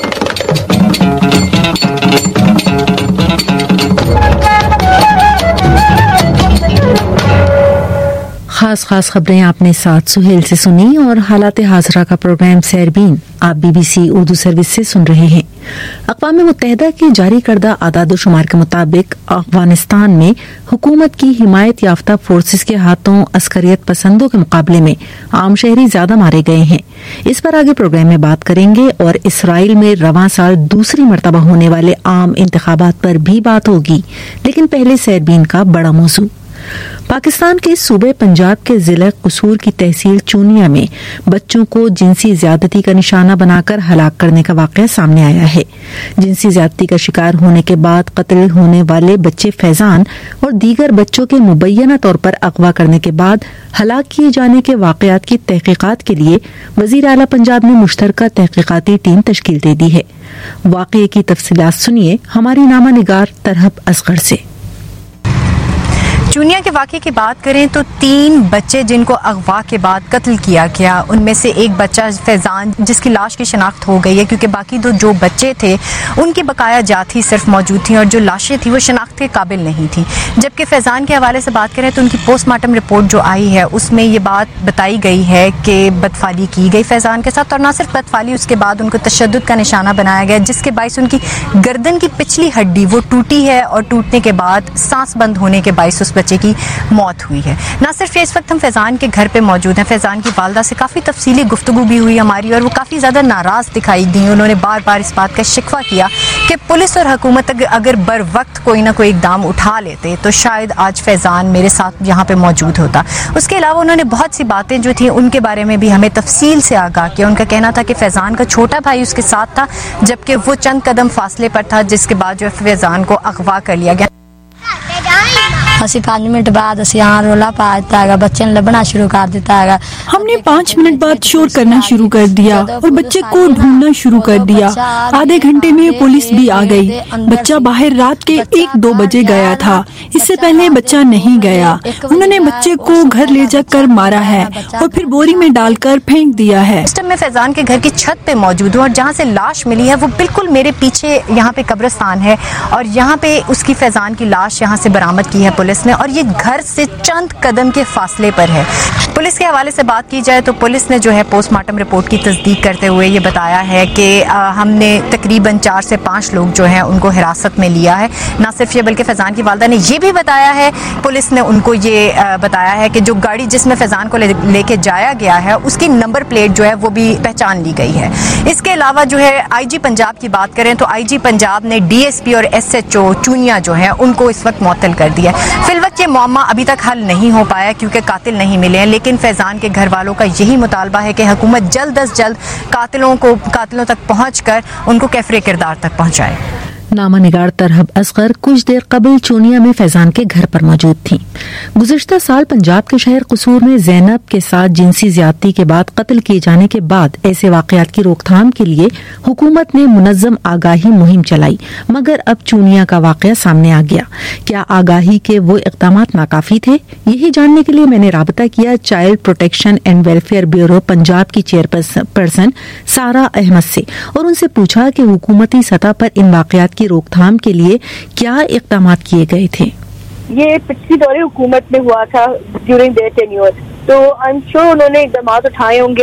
खास खास खबरें आपने साथ सुहेल से सुनी और हालात हाजरा का प्रोग्राम सरबीन आप बीबीसी उर्दू सर्विस से सुन रहे हैं। अक़वाम मुत्तहिदा के जारी करदा आदाद शुमार के मुताबिक अफगानिस्तान में हुकूमत की हिमायत याफ्ता फोर्सेस के हाथों अस्करियत पसंदों के मुकाबले में आम शहरी ज्यादा मारे गए हैं। इस पर आगे प्रोग्राम में बात करेंगे और इसराइल में रवां साल दूसरी मरतबा होने वाले आम इंतखाबात पर भी बात होगी। लेकिन पहले सरबीन का बड़ा मौजू। पाकिस्तान के सूबे पंजाब के जिला कसूर की तहसील चूनिया में बच्चों को जिनसी ज्यादती का निशाना बनाकर हलाक करने का वाकया सामने आया है। जिनसी ज्यादती का शिकार होने के बाद कत्ल होने वाले बच्चे फैजान और दीगर बच्चों के मुबैना तौर पर अगवा करने के बाद हलाक किए जाने के वाकयात की तहकीकात के लिए वजीर आला पंजाब ने मुश्तरका तहकीकाती टीम तश्कील दे दी है। वाकये की तफसीलात सुनिए हमारी नामा निगार तरहब असगर से।
चूनिया के वाक़े की बात करें तो तीन बच्चे जिनको अगवा के बाद कत्ल किया गया, उनमें से एक बच्चा फैजान जिसकी लाश की शनाख्त हो गई है, क्योंकि बाकी दो जो बच्चे थे उनकी बकाया जाती सिर्फ मौजूद थी और जो लाशें थी वो शनाख्त के काबिल नहीं थी। जबकि फैजान के हवाले से बात करें तो उनकी पोस्टमार्टम रिपोर्ट जो आई है उसमें ये बात बताई गई है कि बदफाली की गई फैजान के साथ, और ना सिर्फ बदफाली, उसके बाद उनको तशद्दुद का निशाना बनाया गया, जिसके बायस उनकी गर्दन की पिछली हड्डी वो टूटी है और टूटने के बाद सांस बंद होने के बायस उस बच्चे की मौत हुई है। ना सिर्फ इस वक्त हम फैजान के घर पे मौजूद हैं, फैजान की वालदा से काफ़ी तफसीली गुफ्तगू भी हुई हमारी और वो काफ़ी ज़्यादा नाराज़ दिखाई दी। उन्होंने बार बार इस बात का शिकवा किया कि पुलिस और हुकूमत अगर बर वक्त कोई ना कोई इकदाम उठा लेते तो शायद आज फैजान मेरे साथ यहाँ पे मौजूद होता। उसके अलावा उन्होंने बहुत सी बातें जो थी उनके बारे में भी हमें तफसील से आगाह किया। उनका कहना था कि फैजान का छोटा भाई उसके साथ था, जबकि वो चंद कदम फासले पर था, जिसके बाद जो फैजान को अगवा कर लिया गया।
ਅਸੀਂ पाँच मिनट बाद ਅਸੀਂ यहाँ रोला पा देता है, बच्चे ने लबना शुरू कर देता है।
हमने पाँच मिनट बाद शोर करना शुरू कर दिया और बच्चे को ढूंढना शुरू कर दिया। आधे घंटे में पुलिस भी आ गई। बच्चा बाहर रात के एक दो बजे गया था, इससे पहले बच्चा नहीं गया। उन्होंने बच्चे को घर ले जाकर मारा है और फिर बोरी में डालकर फेंक दिया है।
इस टाइम मैं फैजान के घर की छत पे मौजूद हूँ और जहाँ से लाश मिली है वो बिल्कुल मेरे पीछे यहाँ पे कब्रिस्तान है और यहाँ पे उसकी फैजान की लाश यहाँ से बरामद की है पुलिस ने, और ये घर से चंद कदम के फासले पर है। पुलिस के हवाले से बात की जाए तो पुलिस ने जो है पोस्टमार्टम रिपोर्ट की तस्दीक करते हुए ये बताया है कि हमने तकरीबन चार से पाँच लोग जो हैं उनको हिरासत में लिया है। ना सिर्फ ये बल्कि फैजान की वालदा ने ये भी बताया है, पुलिस ने उनको ये बताया है कि जो गाड़ी जिसमें फैजान को लेके जाया गया है उसकी नंबर प्लेट जो है वो भी पहचान ली गई है। इसके अलावा जो है आईजी पंजाब की बात करें तो आईजी पंजाब ने डीएसपी और एसएचओ चूनिया जो है उनको इस वक्त मुअत्तल कर दिया है। फिलवक्त ये मामला अभी तक हल नहीं हो पाया क्योंकि कातिल नहीं मिले हैं, लेकिन फैजान के घर वालों का यही मुतालबा है कि हुकूमत जल्द अज जल्द कातिलों को कातिलों तक पहुंचकर उनको कैफरे किरदार तक पहुंचाए।
नामा निगार तरहब असगर कुछ देर कबल चूनिया में फैजान के घर पर मौजूद थी। गुज़िश्ता साल पंजाब के शहर कसूर में जैनब के साथ जिनसी ज्यादती के बाद कत्ल किए जाने के बाद ऐसे वाकयात की रोकथाम के लिए हुकूमत ने मुनज़्ज़म आगाही मुहिम चलाई, मगर अब चूनिया का वाकया सामने आ गया। क्या आगाही के वो इक़दाम नाकाफी थे? यही जानने के लिए मैंने राबता किया child protection and welfare bureau Punjab की चेयरपर्सन सारा अहमद से और उनसे पूछा कि हुकूमती सतह पर इन वाकयात की रोकथाम के लिए क्या इक़दाम किए गए थे।
ये पिछली दौरे हुकूमत में हुआ था ड्यूरिंग देयर टेन्योर, तो आई एम श्योर उन्होंने इक़दाम उठाए होंगे,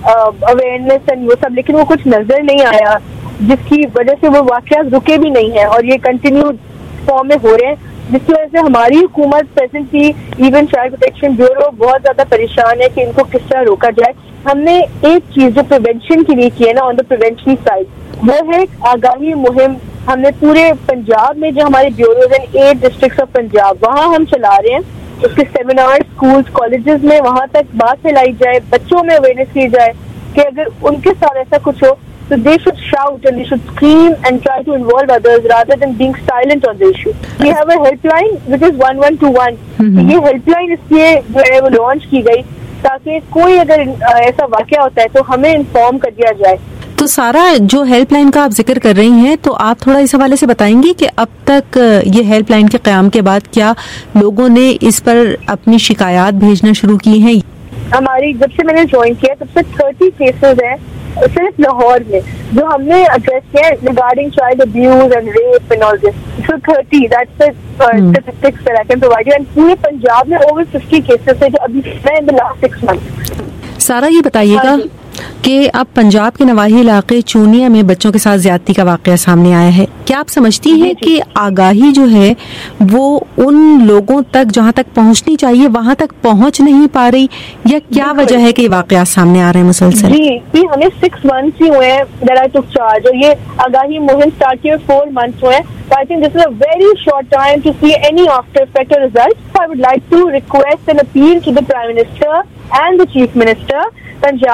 अवेयरनेस एंड वो सब, लेकिन वो कुछ नजर नहीं आया जिसकी वजह से वो वाकयात रुके भी नहीं है और ये कंटिन्यू फॉर्म में हो रहे हैं, जिसकी वजह से हमारी हुकूमत presently even child protection bureau बहुत ज्यादा परेशान है कि इनको किस तरह रोका जाए। हमने एक चीज जो प्रिवेंशन के लिए की है ना, ऑन द प्रिवेंशन साइड, वो है आगाही मुहिम। हमने पूरे पंजाब में जो हमारे ब्यूरोज हैं, एट डिस्ट्रिक्ट्स ऑफ पंजाब, वहाँ हम चला रहे हैं। उसके सेमिनार स्कूल्स कॉलेजेस में वहाँ तक बात फैलाई जाए, बच्चों में अवेयरनेस की जाए कि अगर उनके साथ ऐसा कुछ हो तो they should shout and they should scream and try to involve others rather than being silent on the issue. We have a helpline which is one one two one. ये helpline इसलिए जो है वो लॉन्च की गई ताकि कोई अगर ऐसा वाकया होता है तो हमें इन्फॉर्म कर दिया जाए।
तो सारा जो हेल्पलाइन का आप जिक्र कर रही हैं, तो आप थोड़ा इस हवाले से बताएंगी कि अब तक ये हेल्पलाइन के क़याम के बाद क्या लोगों ने इस पर अपनी शिकायत भेजना शुरू की हैं?
हमारी जब से मैंने ज्वाइन किया तब से थर्टी केसेस हैं सिर्फ लाहौर में जो हमने एड्रेस किया regarding child abuse and rape and all this. So thirty that's the statistics that I can provide you, and पूरे पंजाब में ओवर फिफ्टी केसेस है जो अभी in the last six months.
Sara ये बताइएगा कि अब पंजाब के नवाही इलाके चूनिया में बच्चों के साथ ज्यादती का वाकया सामने आया है। क्या आप समझती हैं कि आगाही जो है वो उन लोगों तक जहां तक पहुंचनी चाहिए वहां तक पहुंच नहीं पा रही, या क्या वजह है कि ये वाकया सामने आ रहे हैं मुसलसल?
जी जी हमें सिक्स मंथ्स ही हुए हैं दैट आई टुक चार्ज, और ये आगाही मुहिम स्टार्ट किए फोर मंथ्स हुए हैं। So I think this is a very short time to see any after effect or results. I would like to request and appeal to the Prime Minister and the Chief Minister Punjab that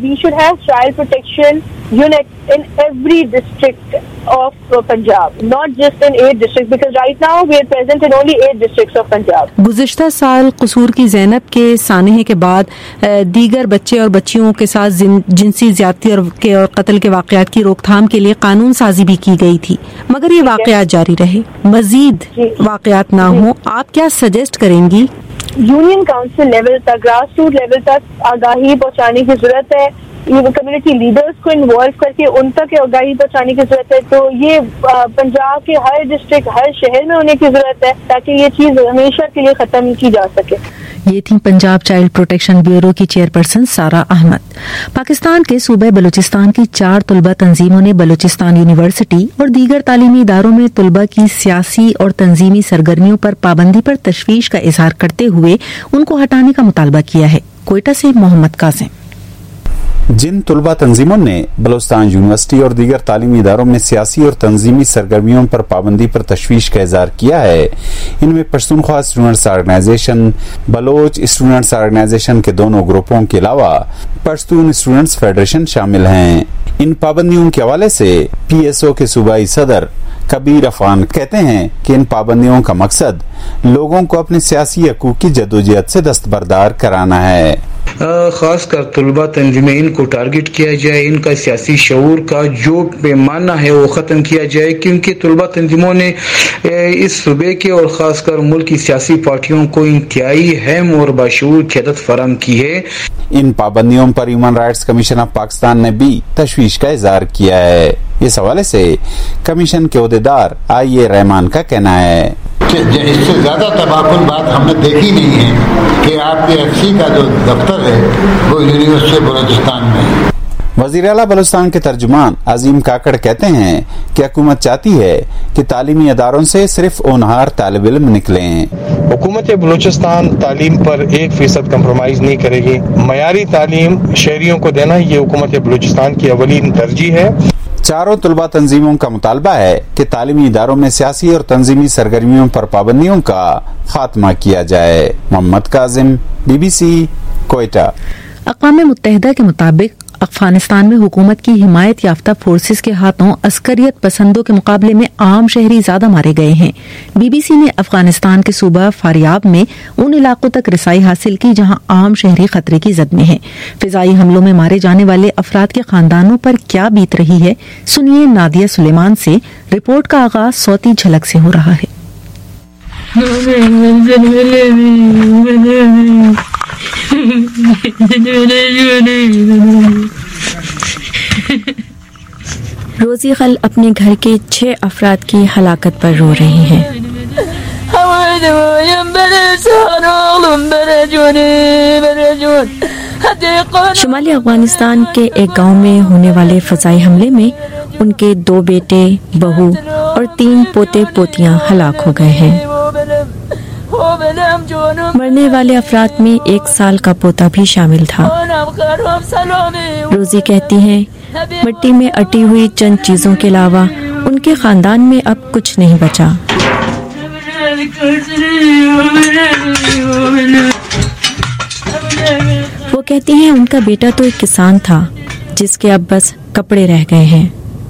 we should have child protection unit in every district of uh, Punjab, not just in eight districts, because right now we are present in only eight districts of Punjab.
गुज़िश्ता साल कसूर की ज़ैनब के सानहे के बाद दीगर बच्चे और बच्चियों के साथ जिनसी ज़्यादती और के और कत्ल के वाक़यात की रोकथाम के लिए कानून साजी भी की गई थी, मगर ये वाक़यात जारी रहे, मजीद वाक़यात ना हो। आप क्या सजेस्ट करेंगी?
यूनियन काउंसिल लेवल तक, ग्रास रूट लेवल तक आगाही पहुंचाने की जरूरत है। ये कम्युनिटी लीडर्स को इन्वॉल्व करके उन तक आगाही पहुंचाने की जरूरत है। तो ये पंजाब के हर डिस्ट्रिक्ट, हर शहर में होने की जरूरत है ताकि ये चीज हमेशा के लिए खत्म की जा सके।
ये थी पंजाब चाइल्ड प्रोटेक्शन ब्यूरो की चेयरपर्सन सारा अहमद। पाकिस्तान के सूबे बलूचिस्तान की चार तुलबा तंजीमों ने बलूचिस्तान यूनिवर्सिटी और दीगर तालीमी इदारों में तुलबा की सियासी और तंजीमी सरगर्मियों पर पाबंदी पर तशवीश का इजहार करते हुए उनको हटाने का मुतालबा किया है। कोयटा से मोहम्मद कासिम।
जिन तुलबा तंजीमों ने बलूचिस्तान यूनिवर्सिटी और दीगर तालीमी इदारों में सियासी और तंजीमी सरगर्मियों पर पाबंदी पर तशवीश का इजहार किया है, इनमें Pashtunkhwa students organisation, Baloch students organisation के दोनों ग्रुपों के अलावा पश्तून स्टूडेंट्स फेडरेशन शामिल हैं। इन पाबंदियों के हवाले से पी एस ओ के सूबाई सदर कबीर अफगान कहते हैं कि इन पाबंदियों का मकसद लोगों को अपने सियासी हकूक की जदोजहद से दस्तबरदार कराना है।
खासकर तुलबा तंजीमें इनको टारगेट किया जाए, इनका सियासी शऊर का जो पैमाना है वो ख़त्म किया जाए, क्योंकि तुलबा तंजीमों ने इस सूबे के और ख़ासकर मुल्क की सियासी पार्टियों को इंतहाई अहम और बाशऊर क़यादत फराहम की है।
इन पाबंदियों पर human rights commission of Pakistan ने भी तशवीश का इजहार किया है। इस हवाले से कमीशन के ओहदेदार आई ए रहमान का कहना है
कि इससे ज्यादा तबाकुल बात हमने देखी नहीं है कि आपके एफ सी का जो दफ्तर है वो यूनिवर्सिटी बलूचिस्तान में है।
वज़ीर आला बलूचिस्तान के तर्जुमान अजीम काकड़ कहते हैं कि हुकूमत चाहती है कि तालीमी अदारों से सिर्फ होनहार तालिब इल्म निकलें।
हुकूमत बलूचिस्तान तालीम पर एक फीसद कम्प्रोमाइज नहीं करेगी। मयारी तालीम शहरियों को देना ये हुकूमत बलूचिस्तान की अवलीन तरजीह है।
चारों तुलबा तंजीमों का मुतालबा है कि तालीमी इदारों में सियासी और तंजीमी सरगर्मियों पर पाबंदियों का खात्मा किया जाए। मोहम्मद काजिम, बीबीसी, कोयटा।
अक़वाम मुत्तहिदा के मुताबिक अफगानिस्तान में हुकूमत की हिमायत याफ्ता फोर्सेस के हाथों अस्करियत पसंदों के मुकाबले में आम शहरी ज्यादा मारे गए हैं। बीबीसी ने अफगानिस्तान के सूबा फारियाब में उन इलाकों तक रिसाई हासिल की जहां आम शहरी खतरे की जद में हैं। फिजाई हमलों में मारे जाने वाले अफराद के खानदानों पर क्या बीत रही है, सुनिए नादिया सुलेमान से। रिपोर्ट का आगाज सौती झलक से हो रहा है। रोजी खल अपने घर के छह अफराद की हलाकत पर रो रही हैं। शुमाली अफगानिस्तान के एक गांव में होने वाले फजाई हमले में उनके दो बेटे, बहू और तीन पोते पोतियां हलाक हो गए हैं। मरने वाले अफराद में एक साल का पोता भी शामिल था। रोजी कहती हैं, मिट्टी में अटी हुई चंद चीजों के अलावा उनके खानदान में अब कुछ नहीं बचा। वो कहती हैं, उनका बेटा तो एक किसान था जिसके अब बस कपड़े रह गए हैं।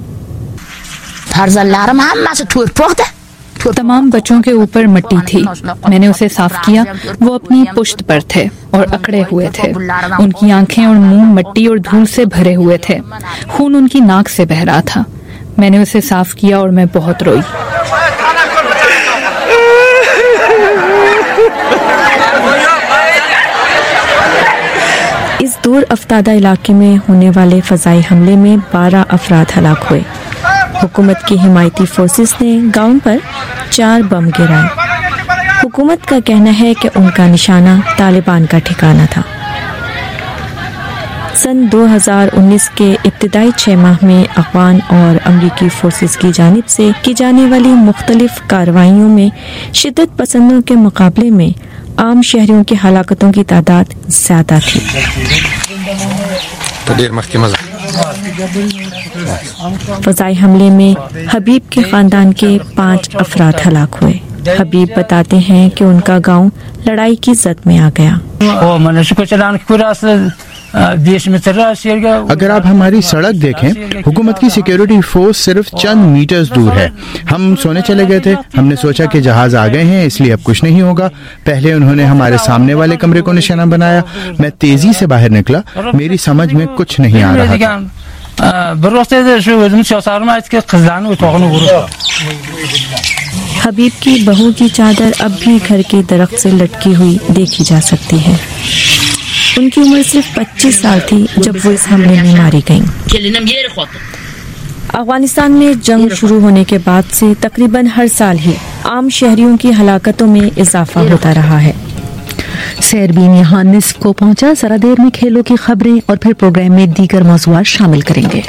तमाम बच्चों के ऊपर मिट्टी थी। मैंने उसे साफ किया। वो अपनी पुश्त पर थे और अकड़े हुए थे। उनकी आंखें और मुंह मिट्टी और धूल से भरे हुए थे। खून उनकी नाक से बह रहा था। मैंने उसे साफ किया और मैं बहुत रोई।
इस दूर अफ्तादा इलाके में होने वाले फजाई हमले में बारह अफराद हलाक हुए। हुकूमत की हिमायती फोर्सेस ने गांव पर चार बम गिराए। हुकूमत का कहना है कि उनका निशाना तालिबान का ठिकाना था। सन दो हज़ार उन्नीस के इब्तिदाई छह माह में अफगान और अमरीकी फोर्सेस की जानिब से की जाने वाली मुख्तलिफ कार्रवाइयों में शिद्दत पसंदों के मुकाबले में आम शहरियों की हलाकतों की तादाद ज्यादा थी। फजाई हमले में हबीब के खानदान के पांच अफराद हलाक हुए। हबीब बताते हैं कि उनका गांव लड़ाई की जद में आ गया।
देश में चल रहा है।
अगर आप हमारी सड़क देखें, हुकूमत की सिक्योरिटी फोर्स सिर्फ चंद मीटर्स दूर है। हम सोने चले गए थे, हमने सोचा कि जहाज आ गए हैं इसलिए अब कुछ नहीं होगा। पहले उन्होंने हमारे सामने वाले कमरे को निशाना बनाया। मैं तेजी से बाहर निकला, मेरी समझ में कुछ नहीं आ रहा था।
हबीब की बहू की चादर अब भी घर के दरख्त से लटकी हुई देखी जा सकती है। उनकी उम्र सिर्फ पच्चीस साल थी जब वो इस हमले में मारी गईं। अफगानिस्तान में जंग शुरू होने के बाद से तकरीबन हर साल ही आम शहरियों की हलाकतों में इजाफा होता रहा है।
सैरबीन यहाँ निस्फ को पहुंचा। जरा देर में खेलों की खबरें और फिर प्रोग्राम में दीगर मौज़ूआत शामिल करेंगे।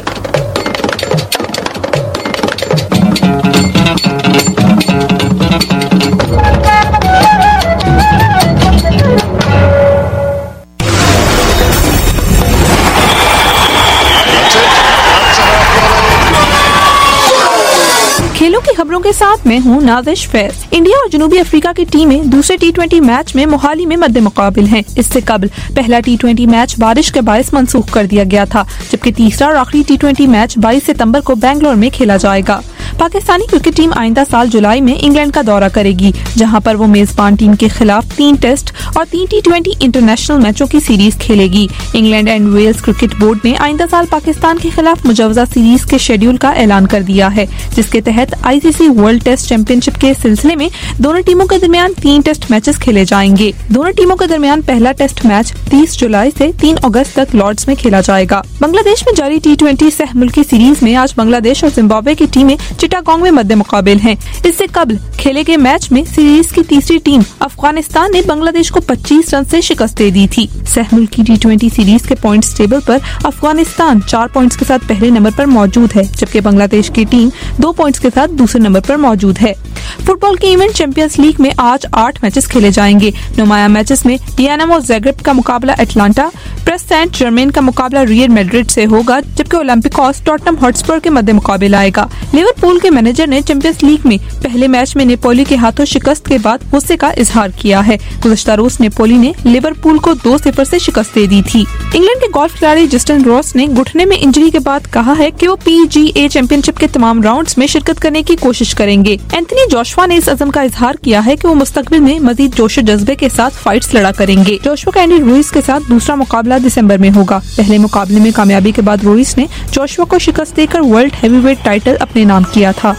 खेलों की खबरों के साथ मैं हूं नाजिश फैज। इंडिया और जनूबी अफ्रीका की टीमें दूसरे टी ट्वेंटी मैच में मोहाली में मद्दे मुकाबिल हैं। इससे कबल पहला टी ट्वेंटी मैच बारिश के बायस मंसूख कर दिया गया था, जबकि तीसरा और आखिरी टी ट्वेंटी मैच बाईस सितंबर को बेंगलोर में खेला जाएगा। पाकिस्तानी क्रिकेट टीम आइंदा साल जुलाई में इंग्लैंड का दौरा करेगी, जहां पर वो मेजबान टीम के खिलाफ तीन टेस्ट और तीन टी ट्वेंटी इंटरनेशनल मैचों की सीरीज खेलेगी। England and Wales cricket board ने आइंदा साल पाकिस्तान के खिलाफ मुजवजा सीरीज के शेड्यूल का ऐलान कर दिया है, जिसके तहत आईसीसी वर्ल्ड टेस्ट चैंपियनशिप के सिलसिले में दोनों टीमों के दरमियान तीन टेस्ट मैचेस खेले जाएंगे। दोनों टीमों के दरमियान पहला टेस्ट मैच तीस जुलाई से तीन अगस्त तक लॉर्ड्स में खेला जाएगा। बांग्लादेश में जारी टी ट्वेंटी सह मुल्की सीरीज में आज बांग्लादेश और जिम्बाब्वे की टीमें चिटागोंग में मद्दे मुकाबिल हैं। इससे कबल खेले गए मैच में सीरीज की तीसरी टीम अफगानिस्तान ने बांग्लादेश को पच्चीस रन से शिकस्त दे दी थी। सह मुल्की टी ट्वेंटी सीरीज के पॉइंट्स टेबल पर अफगानिस्तान चार पॉइंट्स के साथ पहले नंबर पर मौजूद है, जबकि बांग्लादेश की टीम दो पॉइंट्स के साथ दूसरे नंबर पर मौजूद है। फुटबॉल के इवेंट चैंपियंस लीग में आज आठ मैचेस खेले जाएंगे। नुमाया मैचेस में डिनामो ज़ाग्रेब का मुकाबला एटलांटा, प्रेस सेंट जर्मेन का मुकाबला रियल मैड्रिड से होगा, जबकि ओलंपिकॉस टॉटनहम हॉटस्पर के मद्दे मुकाबले आएगा। लिवरपूल के मैनेजर ने चैंपियंस लीग में पहले मैच में नेपोली के हाथों शिकस्त के बाद गुस्से का इजहार किया है। गुज़श्ता रोज नेपोली ने लिवरपूल को दो सिफर से शिकस्त दे दी थी। इंग्लैंड के गोल्फ खिलाड़ी जस्टिन रॉस ने घुटने में इंजरी के बाद कहा है कि वो पीजीए चैंपियनशिप के तमाम राउंड्स में शिरकत करने की कोशिश करेंगे। एंथनी जोशुआ ने इस अज़म का इजहार किया है कि वो मुस्तकबिल में मजीद जोश और जज्बे के साथ फाइट्स लड़ा करेंगे। जोशुआ का एंडी रुइस के साथ दूसरा मुकाबला दिसंबर में होगा। पहले मुकाबले में कामयाबी के बाद रुइस ने जोशुआ को शिकस्त देकर वर्ल्ड हैवीवेट टाइटल अपने नाम किया था।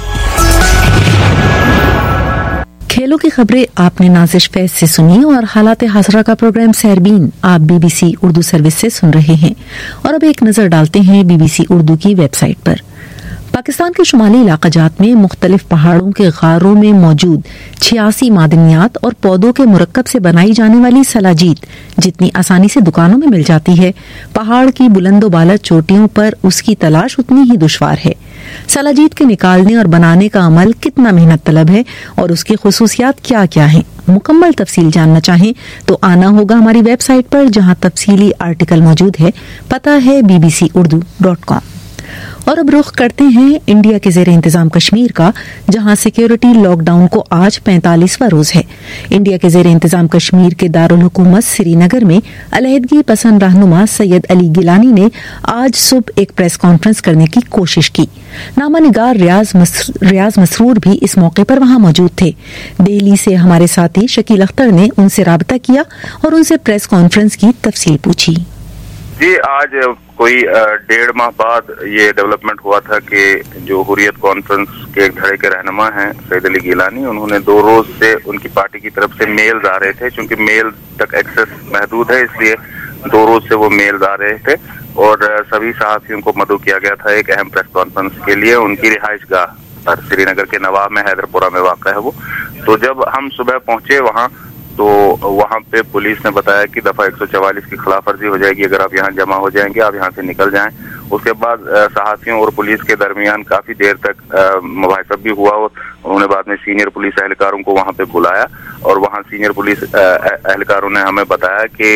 खेलों की खबरें आपने नाजिश फैज से सुनी और हालात हाजरा का प्रोग्राम सैरबीन आप बीबीसी उर्दू सर्विस से सुन रहे हैं। और अब एक नजर डालते हैं बीबीसी उर्दू की वेबसाइट पर। पाकिस्तान के शुमाली इलाकाजात में मुख्तलिफ पहाड़ों के गारों में मौजूद छियासी मादनियात और पौधों के मुरक्कब से बनाई जाने वाली सलाजीत जितनी आसानी से दुकानों में मिल जाती है, पहाड़ की बुलंदोबाला चोटियों पर उसकी तलाश उतनी ही दुश्वार है। सलाजीत के निकालने और बनाने का अमल कितना मेहनत तलब है और उसकी खुसूसियात क्या क्या हैं, मुकम्मल तफसील जानना चाहें तो आना होगा हमारी वेबसाइट पर, जहां तफसीली आर्टिकल मौजूद है। पता है B B C Urdu dot com. और अब रुख करते हैं इंडिया के ज़ेरे इंतजाम कश्मीर का, जहां सिक्योरिटी लॉकडाउन को आज पैंतालीसवां रोज है। इंडिया के ज़ेरे इंतजाम कश्मीर के दारुल हुकूमत श्रीनगर में अलहदगी पसंद रहनुमा सैयद अली गिलानी ने आज सुबह एक प्रेस कॉन्फ्रेंस करने की कोशिश की। नामा निगार रियाज मस, रियाज मसरूर भी इस मौके पर वहां मौजूद थे। दिल्ली से हमारे साथी शकील अख्तर ने उनसे राबता किया और उनसे प्रेस कॉन्फ्रेंस की तफसील पूछी।
जी, आज कोई डेढ़ माह बाद ये डेवलपमेंट हुआ था कि जो हुर्रियत कॉन्फ्रेंस के एक धड़े के रहनुमा हैं सैयद अली गिलानी, उन्होंने दो रोज से उनकी पार्टी की तरफ से मेल्स आ रहे थे। चूंकि मेल तक एक्सेस महदूद है, इसलिए दो रोज से वो मेल्स आ रहे थे और सभी सहाफियों को मदऊ किया गया था एक अहम प्रेस कॉन्फ्रेंस के लिए। उनकी रिहाइश गाह पर श्रीनगर के नवाब में हैदरपुरा में वाक़ा है वो। तो जब हम सुबह पहुंचे वहाँ तो वहाँ पे पुलिस ने बताया कि दफा एक सौ चवालीस की खिलाफ वर्जी हो जाएगी अगर आप यहाँ जमा हो जाएंगे, आप यहाँ से निकल जाएं। उसके बाद सहाफियों और पुलिस के दरमियान काफी देर तक मुबाहिसा भी हुआ और उन्होंने बाद में सीनियर पुलिस एहलकारों को वहाँ पे बुलाया और वहाँ सीनियर पुलिस एहलकारों ने हमें बताया कि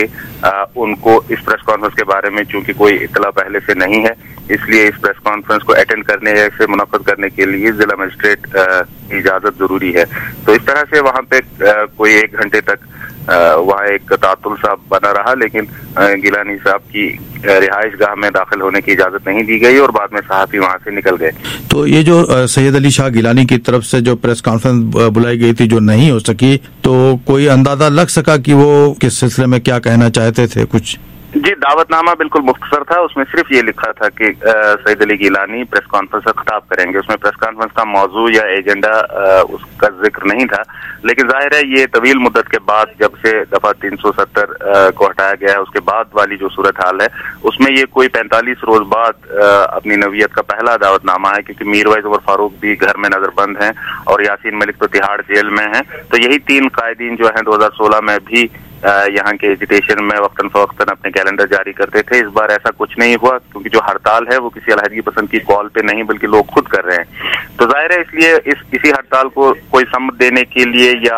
उनको इस प्रेस कॉन्फ्रेंस के बारे में चूंकि कोई इतला पहले से नहीं है, इसलिए इस प्रेस कॉन्फ्रेंस को अटेंड करने या इसे मुनक्कद करने के लिए जिला मजिस्ट्रेट की इजाजत जरूरी है। तो इस तरह से वहाँ पे कोई एक घंटे तक वहाँ एक तातुल सा बना रहा, लेकिन गिलानी साहब की रिहाइश गाह में दाखिल होने की इजाजत नहीं दी गई और बाद में सहाफी वहाँ से निकल गए।
तो ये जो सैयद अली शाह गिलानी की तरफ से जो प्रेस कॉन्फ्रेंस बुलाई गई थी जो नहीं हो सकी, तो कोई अंदाजा लग सका कि वो किस सिलसिले में क्या कहना चाहते थे? कुछ
जी, दावतनामा बिल्कुल मुख्तसर था। उसमें सिर्फ ये लिखा था कि सैयद अली गिलानी प्रेस कॉन्फ्रेंस से खिताब करेंगे। उसमें प्रेस कॉन्फ्रेंस का मौजू या एजेंडा उसका जिक्र नहीं था, लेकिन जाहिर है ये तवील मुद्दत के बाद जब से दफा तीन सौ सत्तर को हटाया गया है उसके बाद वाली जो सूरत हाल है उसमें ये कोई पैंतालीस रोज बाद अपनी नवीयत का पहला दावतनामा है, क्योंकि मीरवाइज उमर फारूक भी घर में नजरबंद हैं और यासीन मलिक तो तिहाड़ जेल में हैं। तो यही तीन कायदीन जो हैं दो हजार सोलह में भी यहाँ के एजुटेशन में वक्तन फवक्तन अपने कैलेंडर जारी करते थे। इस बार ऐसा कुछ नहीं हुआ, क्योंकि जो हड़ताल है वो किसी अलहदगी पसंद की कॉल पे नहीं बल्कि लोग खुद कर रहे हैं। तो जाहिर है इसलिए इस इसी हड़ताल को कोई सम्मत देने के लिए या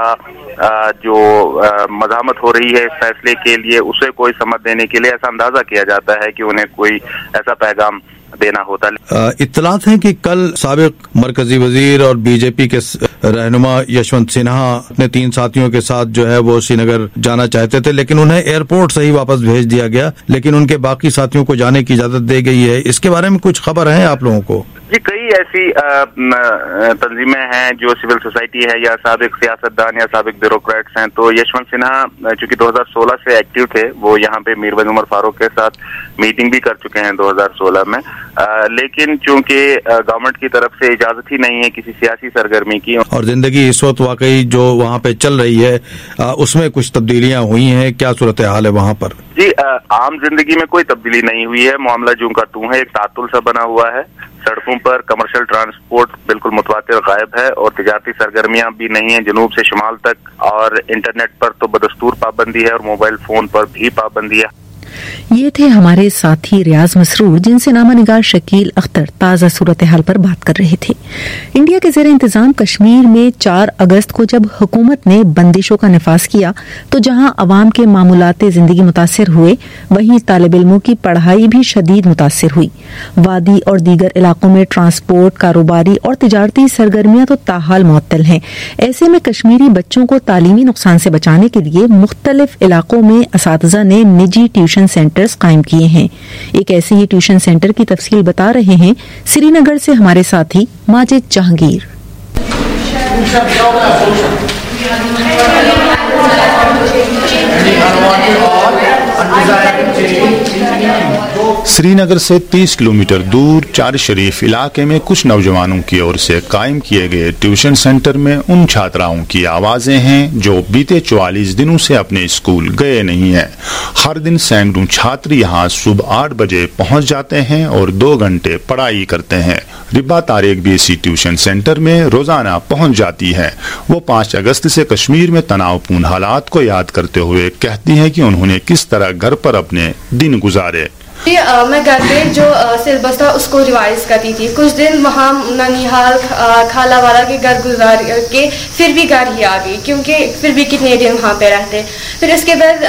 जो मज़ामत हो रही है इस फैसले के लिए उसे कोई सम्मत देने के लिए ऐसा अंदाजा किया जाता है कि उन्हें कोई ऐसा पैगाम देना होता।
इत्तलात है कि कल साबिक मरकजी वजीर और बीजेपी के रहनुमा यशवंत सिन्हा अपने तीन साथियों के साथ जो है वो श्रीनगर जाना चाहते थे, लेकिन उन्हें एयरपोर्ट से ही वापस भेज दिया गया, लेकिन उनके बाकी साथियों को जाने की इजाजत दी गई है। इसके बारे में कुछ खबर है आप लोगों को?
जी, कई ऐसी तंजीमें हैं जो सिविल सोसाइटी है या साबिक सियासतदान या साबिक ब्यूरोक्रेट्स हैं। तो यशवंत सिन्हा चूंकि दो हजार सोलह से एक्टिव थे, वो यहाँ पे मीरवैज उमर फारूक के साथ मीटिंग भी कर चुके हैं दो हजार सोलह में, आ, लेकिन चूंकि गवर्नमेंट की तरफ से इजाजत ही नहीं है किसी सियासी सरगर्मी की
और जिंदगी इस वक्त वाकई जो वहाँ पे चल रही है आ, उसमें कुछ तब्दीलियां हुई हैं, क्या सूरत हाल है वहाँ पर?
जी, आ, आम जिंदगी में कोई तब्दीली नहीं हुई है। मामला जूं का तू है, एक तातुल सा बना हुआ है। सड़कों पर कमर्शियल ट्रांसपोर्ट बिल्कुल मुतवातिर गायब है और तिजारती सरगर्मियां भी नहीं है जनूब से शुमाल तक, और इंटरनेट पर तो बदस्तूर पाबंदी है और मोबाइल फोन पर भी पाबंदी है।
ये थे हमारे साथी रियाज मसरूर, जिनसे नामा निगार शकील अख्तर ताज़ा सूरत हाल पर बात कर रहे थे। इंडिया के ज़ेर इंतजाम कश्मीर में चार अगस्त को जब हुकूमत ने बंदिशों का नफाज किया तो जहां अवाम के मामूलाते जिंदगी मुतासिर हुए, वहीं तालिब इल्मों की पढ़ाई भी शदीद मुतासिर हुई। वादी और दीगर इलाकों में ट्रांसपोर्ट, कारोबारी और तिजारती सरगर्मियां तो ताहाल मुअत्तल हैं। ऐसे में कश्मीरी बच्चों को तालीमी नुकसान से बचाने के लिए मुख्तलिफ इलाकों में असातिज़ा ने निजी ट्यूशन सेंटर्स कायम किए हैं। एक ऐसे ही ट्यूशन सेंटर की तफसील बता रहे हैं श्रीनगर से हमारे साथी माजिद जहांगीर।
श्रीनगर से तीस किलोमीटर दूर चार शरीफ इलाके में कुछ नौजवानों की ओर से कायम किए गए ट्यूशन सेंटर में उन छात्राओं की आवाजें हैं जो बीते चौवालीस दिनों से अपने स्कूल गए नहीं हैं। हर दिन सैकड़ों छात्र यहाँ सुबह आठ बजे पहुँच जाते हैं और दो घंटे पढ़ाई करते हैं। रिब्बा तारिक भी इसी ट्यूशन सेंटर में रोजाना पहुँच जाती है। वो पाँच अगस्त से कश्मीर में तनावपूर्ण हालात को याद करते हुए कहती है कि उन्होंने किस तरह घर पर अपने दिन गुजारे।
आ, मैं घर पे जो सिलेबस था उसको रिवाइज करती थी। कुछ दिन वहाँ ननिहाल खाला वाला के घर गुजार के फिर भी घर ही आ गई, क्योंकि फिर भी कितने दिन वहाँ पे रहते। फिर इसके बाद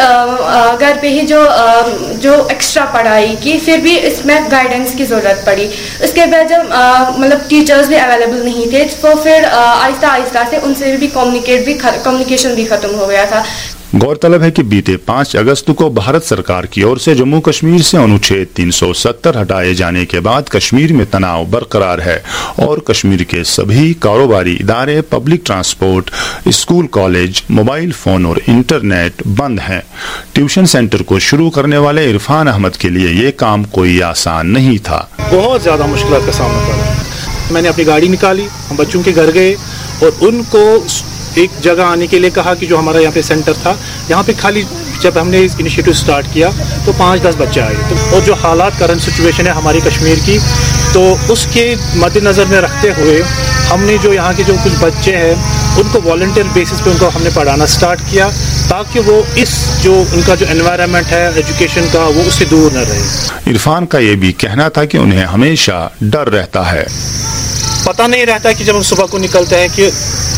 घर पे ही जो आ, जो एक्स्ट्रा पढ़ाई की, फिर भी इसमें गाइडेंस की ज़रूरत पड़ी। उसके बाद जब मतलब टीचर्स भी अवेलेबल नहीं थे, तो फिर आहिस्ता आहिस्ता से उनसे भी कम्युनिकेट भी कम्युनिकेशन भी ख़त्म हो गया था।
गौरतलब है कि बीते पाँच अगस्त को भारत सरकार की ओर से जम्मू कश्मीर से अनुच्छेद तीन सौ सत्तर हटाए जाने के बाद कश्मीर में तनाव बरकरार है और कश्मीर के सभी कारोबारी इदारे, public transport, school, college, mobile phone और इंटरनेट बंद हैं। ट्यूशन सेंटर को शुरू करने वाले इरफान अहमद के लिए ये काम कोई आसान नहीं था।
बहुत ज्यादा मुश्किल का सामना करा। मैंने अपनी गाड़ी निकाली, हम बच्चों के घर गए और उनको एक जगह आने के लिए कहा कि जो हमारा यहाँ पे सेंटर था, यहाँ पे खाली जब हमने इस इनिशिएटिव स्टार्ट किया तो पाँच दस बच्चे आए। तो और जो हालात करंट सिचुएशन है हमारी कश्मीर की, तो उसके मद्देनज़र में रखते हुए हमने जो यहाँ के जो कुछ बच्चे हैं उनको वॉलंटियर बेसिस पे उनको हमने पढ़ाना स्टार्ट किया, ताकि वो इस जो उनका जो एनवायरनमेंट है एजुकेशन का वो उससे दूर न रहे।
इरफान का ये भी कहना था कि उन्हें हमेशा डर रहता है।
पता नहीं रहता कि जब हम सुबह को निकलते हैं कि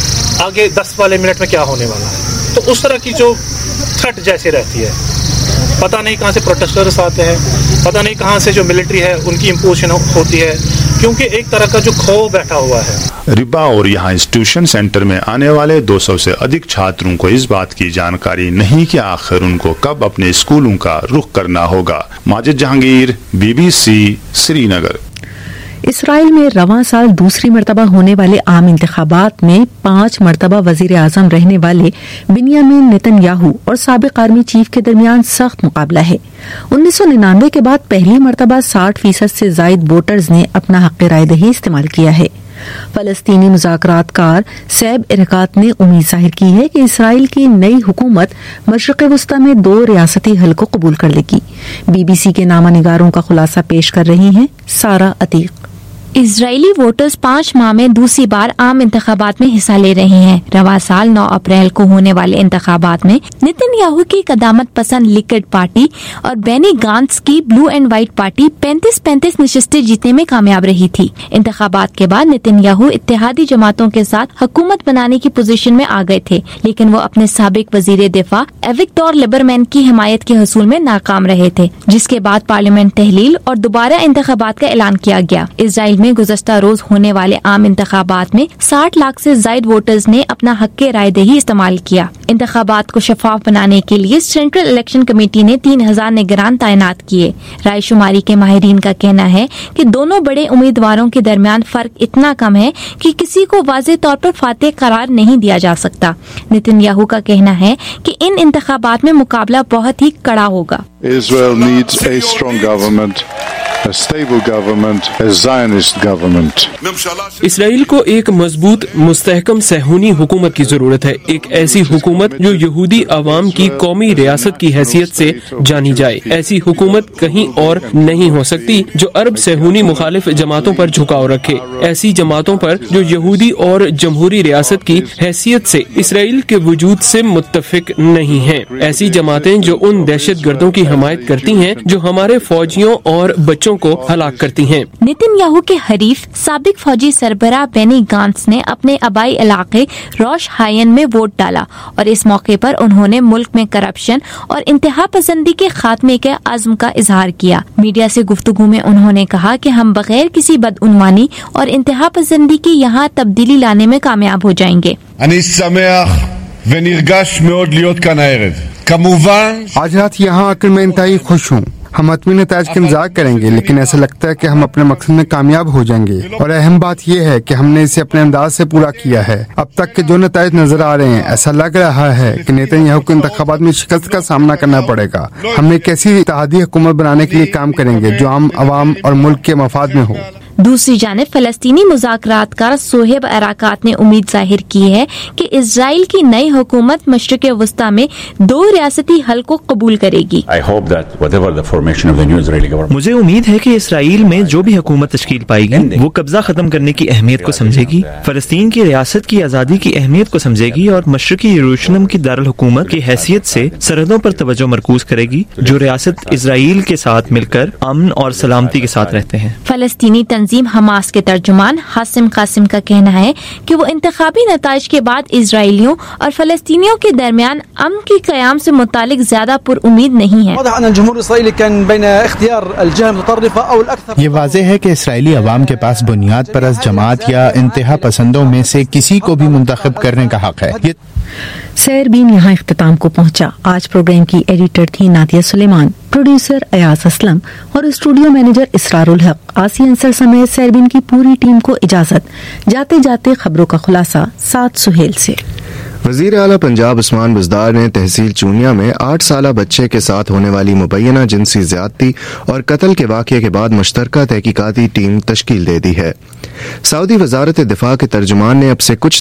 आगे दस वाले मिनट में क्या होने वाला है, तो उस तरह की जो थ्रेट जैसे रहती है। पता नहीं कहाँ से प्रोटेस्टर्स आते हैं, पता नहीं कहाँ से जो मिलिट्री है उनकी इम्पोजिशन होती है, क्योंकि एक तरह का जो खौफ बैठा हुआ है।
रिबा और यहाँ इस ट्यूशन सेंटर में आने वाले दो सौ से अधिक छात्रों को इस बात की जानकारी नहीं कि आखिर उनको कब अपने स्कूलों का रुख करना होगा। माजिद जहांगीर, बीबीसी, श्रीनगर।
इसराइल में रवां साल दूसरी मरतबा होने वाले आम इंतखाबात में पांच मरतबा वजीर आजम रहने वाले बिन्यामिन नेतन्याहू और साबिक आर्मी चीफ के दरमियान सख्त मुकाबला है। उन्नीस सौ निन्यानवे के बाद पहली मरतबा साठ फीसद से जायद वोटर्स ने अपना हक राय दही इस्तेमाल किया है। फलस्तीनी मुज़ाकरातकार सैब इरकात ने उम्मीद जाहिर की है कि इसराइल की नई हुकूमत मशरिक़ वस्ता में दो रियासती हल को कबूल कर लेगी। बीबीसी के नामा निगारों का खुलासा पेश कर रही हैं सारा अतीक।
इजरायली वोटर्स पाँच माह में दूसरी बार आम इंतखाबात में हिस्सा ले रहे हैं। रवा साल नौ अप्रैल को होने वाले इंतखाबात में नेतन्याहू की कदामत पसंद लिक्विड पार्टी और बेनी गांट्स की ब्लू एंड व्हाइट पार्टी पैंतीस पैंतीस नशिस्तें जीतने में कामयाब रही थी। इंतखाबात के बाद नेतन्याहू इत्तेहादी जमातों के साथ हुकूमत बनाने की पोजीशन में आ गए थे, लेकिन वो अपने साबिक वजीर दिफा एविक्टोर लिबरमैन की हिमायत के हसूल में नाकाम रहे थे, जिसके बाद पार्लियामेंट तहलील और दोबारा इंतखाबात का ऐलान किया गया। इसराइल में गुज़श्ता रोज होने वाले आम इंतखाबात में साठ लाख से जायद वोटर्स ने अपना हक राय दही इस्तेमाल किया। इंतखाबात को शफाफ बनाने के लिए सेंट्रल इलेक्शन कमेटी ने तीन हजार निगरान तैनात किए। राय शुमारी के माहिरीन का कहना है कि दोनों बड़े उम्मीदवारों के दरमियान फर्क इतना कम है कि किसी को वाज़ेह तौर पर फातेह करार नहीं दिया जा सकता। नेतन्याहू का कहना है कि इन इंतखाबात में मुकाबला बहुत ही कड़ा होगा।
Israel needs a strong government, a stable government, a Zionist government.
Israel को एक मजबूत मुस्तहकम सहूनी हुकूमत की जरूरत है, एक ऐसी हुकूमत जो यहूदी अवाम की कौमी रियासत की हैसियत से जानी जाए। ऐसी हुकूमत कहीं और नहीं हो सकती जो अरब सहूनी मुखालिफ जमातों पर झुकाव रखे, ऐसी जमातों पर जो यहूदी और जमहूरी रियासत की हैसियत से इसराइल के वजूद से मुत्तफिक नहीं हैं, ऐसी जमातें जो उन दहशत गर्दों की हमायत करती हैं जो हमारे फौजियों और बच्चों को हलाक करती हैं।
नेतन्याहू के हरीफ साबिक फौजी सरबराह बेनी गांट्स ने अपने आबाई इलाके रोश हायन में वोट डाला और इस मौके पर उन्होंने मुल्क में करप्शन और इंतहा पसंदी के खात्मे के अज़्म का इजहार किया। मीडिया से गुफ्तगू में उन्होंने कहा कि हम बगैर किसी बदउनवानी और इंतहा पसंदी की यहाँ तब्दीली लाने में कामयाब हो जाएंगे।
आज रात यहाँ आकर मैं इंतहाई खुश हूँ। हम हतमी नताज के इंतजार करेंगे, लेकिन ऐसा लगता है कि हम अपने मकसद में कामयाब हो जाएंगे और अहम बात यह है कि हमने इसे अपने अंदाज से पूरा किया है। अब तक के जो नताज नजर आ रहे हैं, ऐसा लग रहा है कि नेतन्याहू को इंतखाबात में शिकस्त का सामना करना पड़ेगा। हम एक ऐसी इत्तेहादी हुकूमत बनाने के लिए काम करेंगे जो आम अवाम और मुल्क के मफाद में हो।
दूसरी जानिब फलस्तीनी मुज़ाकरातकार सोहेब अराकात ने उम्मीद जाहिर की है कि इजराइल की नई हुकूमत मशरिक़ वस्ता में दो रियासती हल को कबूल करेगी।
मुझे उम्मीद है कि इसराइल में जो भी हुकूमत तश्कील पाएगी वो कब्जा खत्म करने की अहमियत को समझेगी, फलस्तीन की रियासत की आज़ादी की अहमियत को समझेगी और मशरिक़ी यरूशलेम की दारुल हुकूमत की हैसियत से सरहदों पर तवज्जो मरकूज करेगी, जो रियासत इजराइल के साथ मिलकर अमन और सलामती के साथ रहते हैं।
फलस्तीनी तंजीम हमास के तर्जुमान हासिम कासिम का कहना है कि वो इंतखाबी नताइज के बाद इजराइलियों और फलस्तीनियों के दरमियान अमन के क़याम से मुतालिक ज्यादा पुरउम्मीद नहीं है।
ये वाज़ेह है कि इसराइली अवाम के पास बुनियाद परस्त जमात या इंतहा पसंदों में से किसी को भी मुंतखब करने का हक है। ये
सैरबीन यहाँ इख्तिताम को पहुँचा। आज प्रोग्राम की एडिटर थी नादिया सुलेमान, प्रोड्यूसर अयाज असलम और स्टूडियो मैनेजर इसरारुल हक। आसी अंसर समेत सैरबीन की पूरी टीम को इजाजत। जाते जाते खबरों का खुलासा सात सुहेल से।
वजीर आला पंजाब उस्मान बुज़दार ने तहसील चूनिया में आठ साला बच्चे के साथ होने वाली मुबैना जिनसी ज्यादती और कत्ल के वाक़ये के बाद मुश्तरका तहकीकाती टीम तश्कील दे दी है। सऊदी वजारत दिफा के तर्जुमान ने अब से कुछ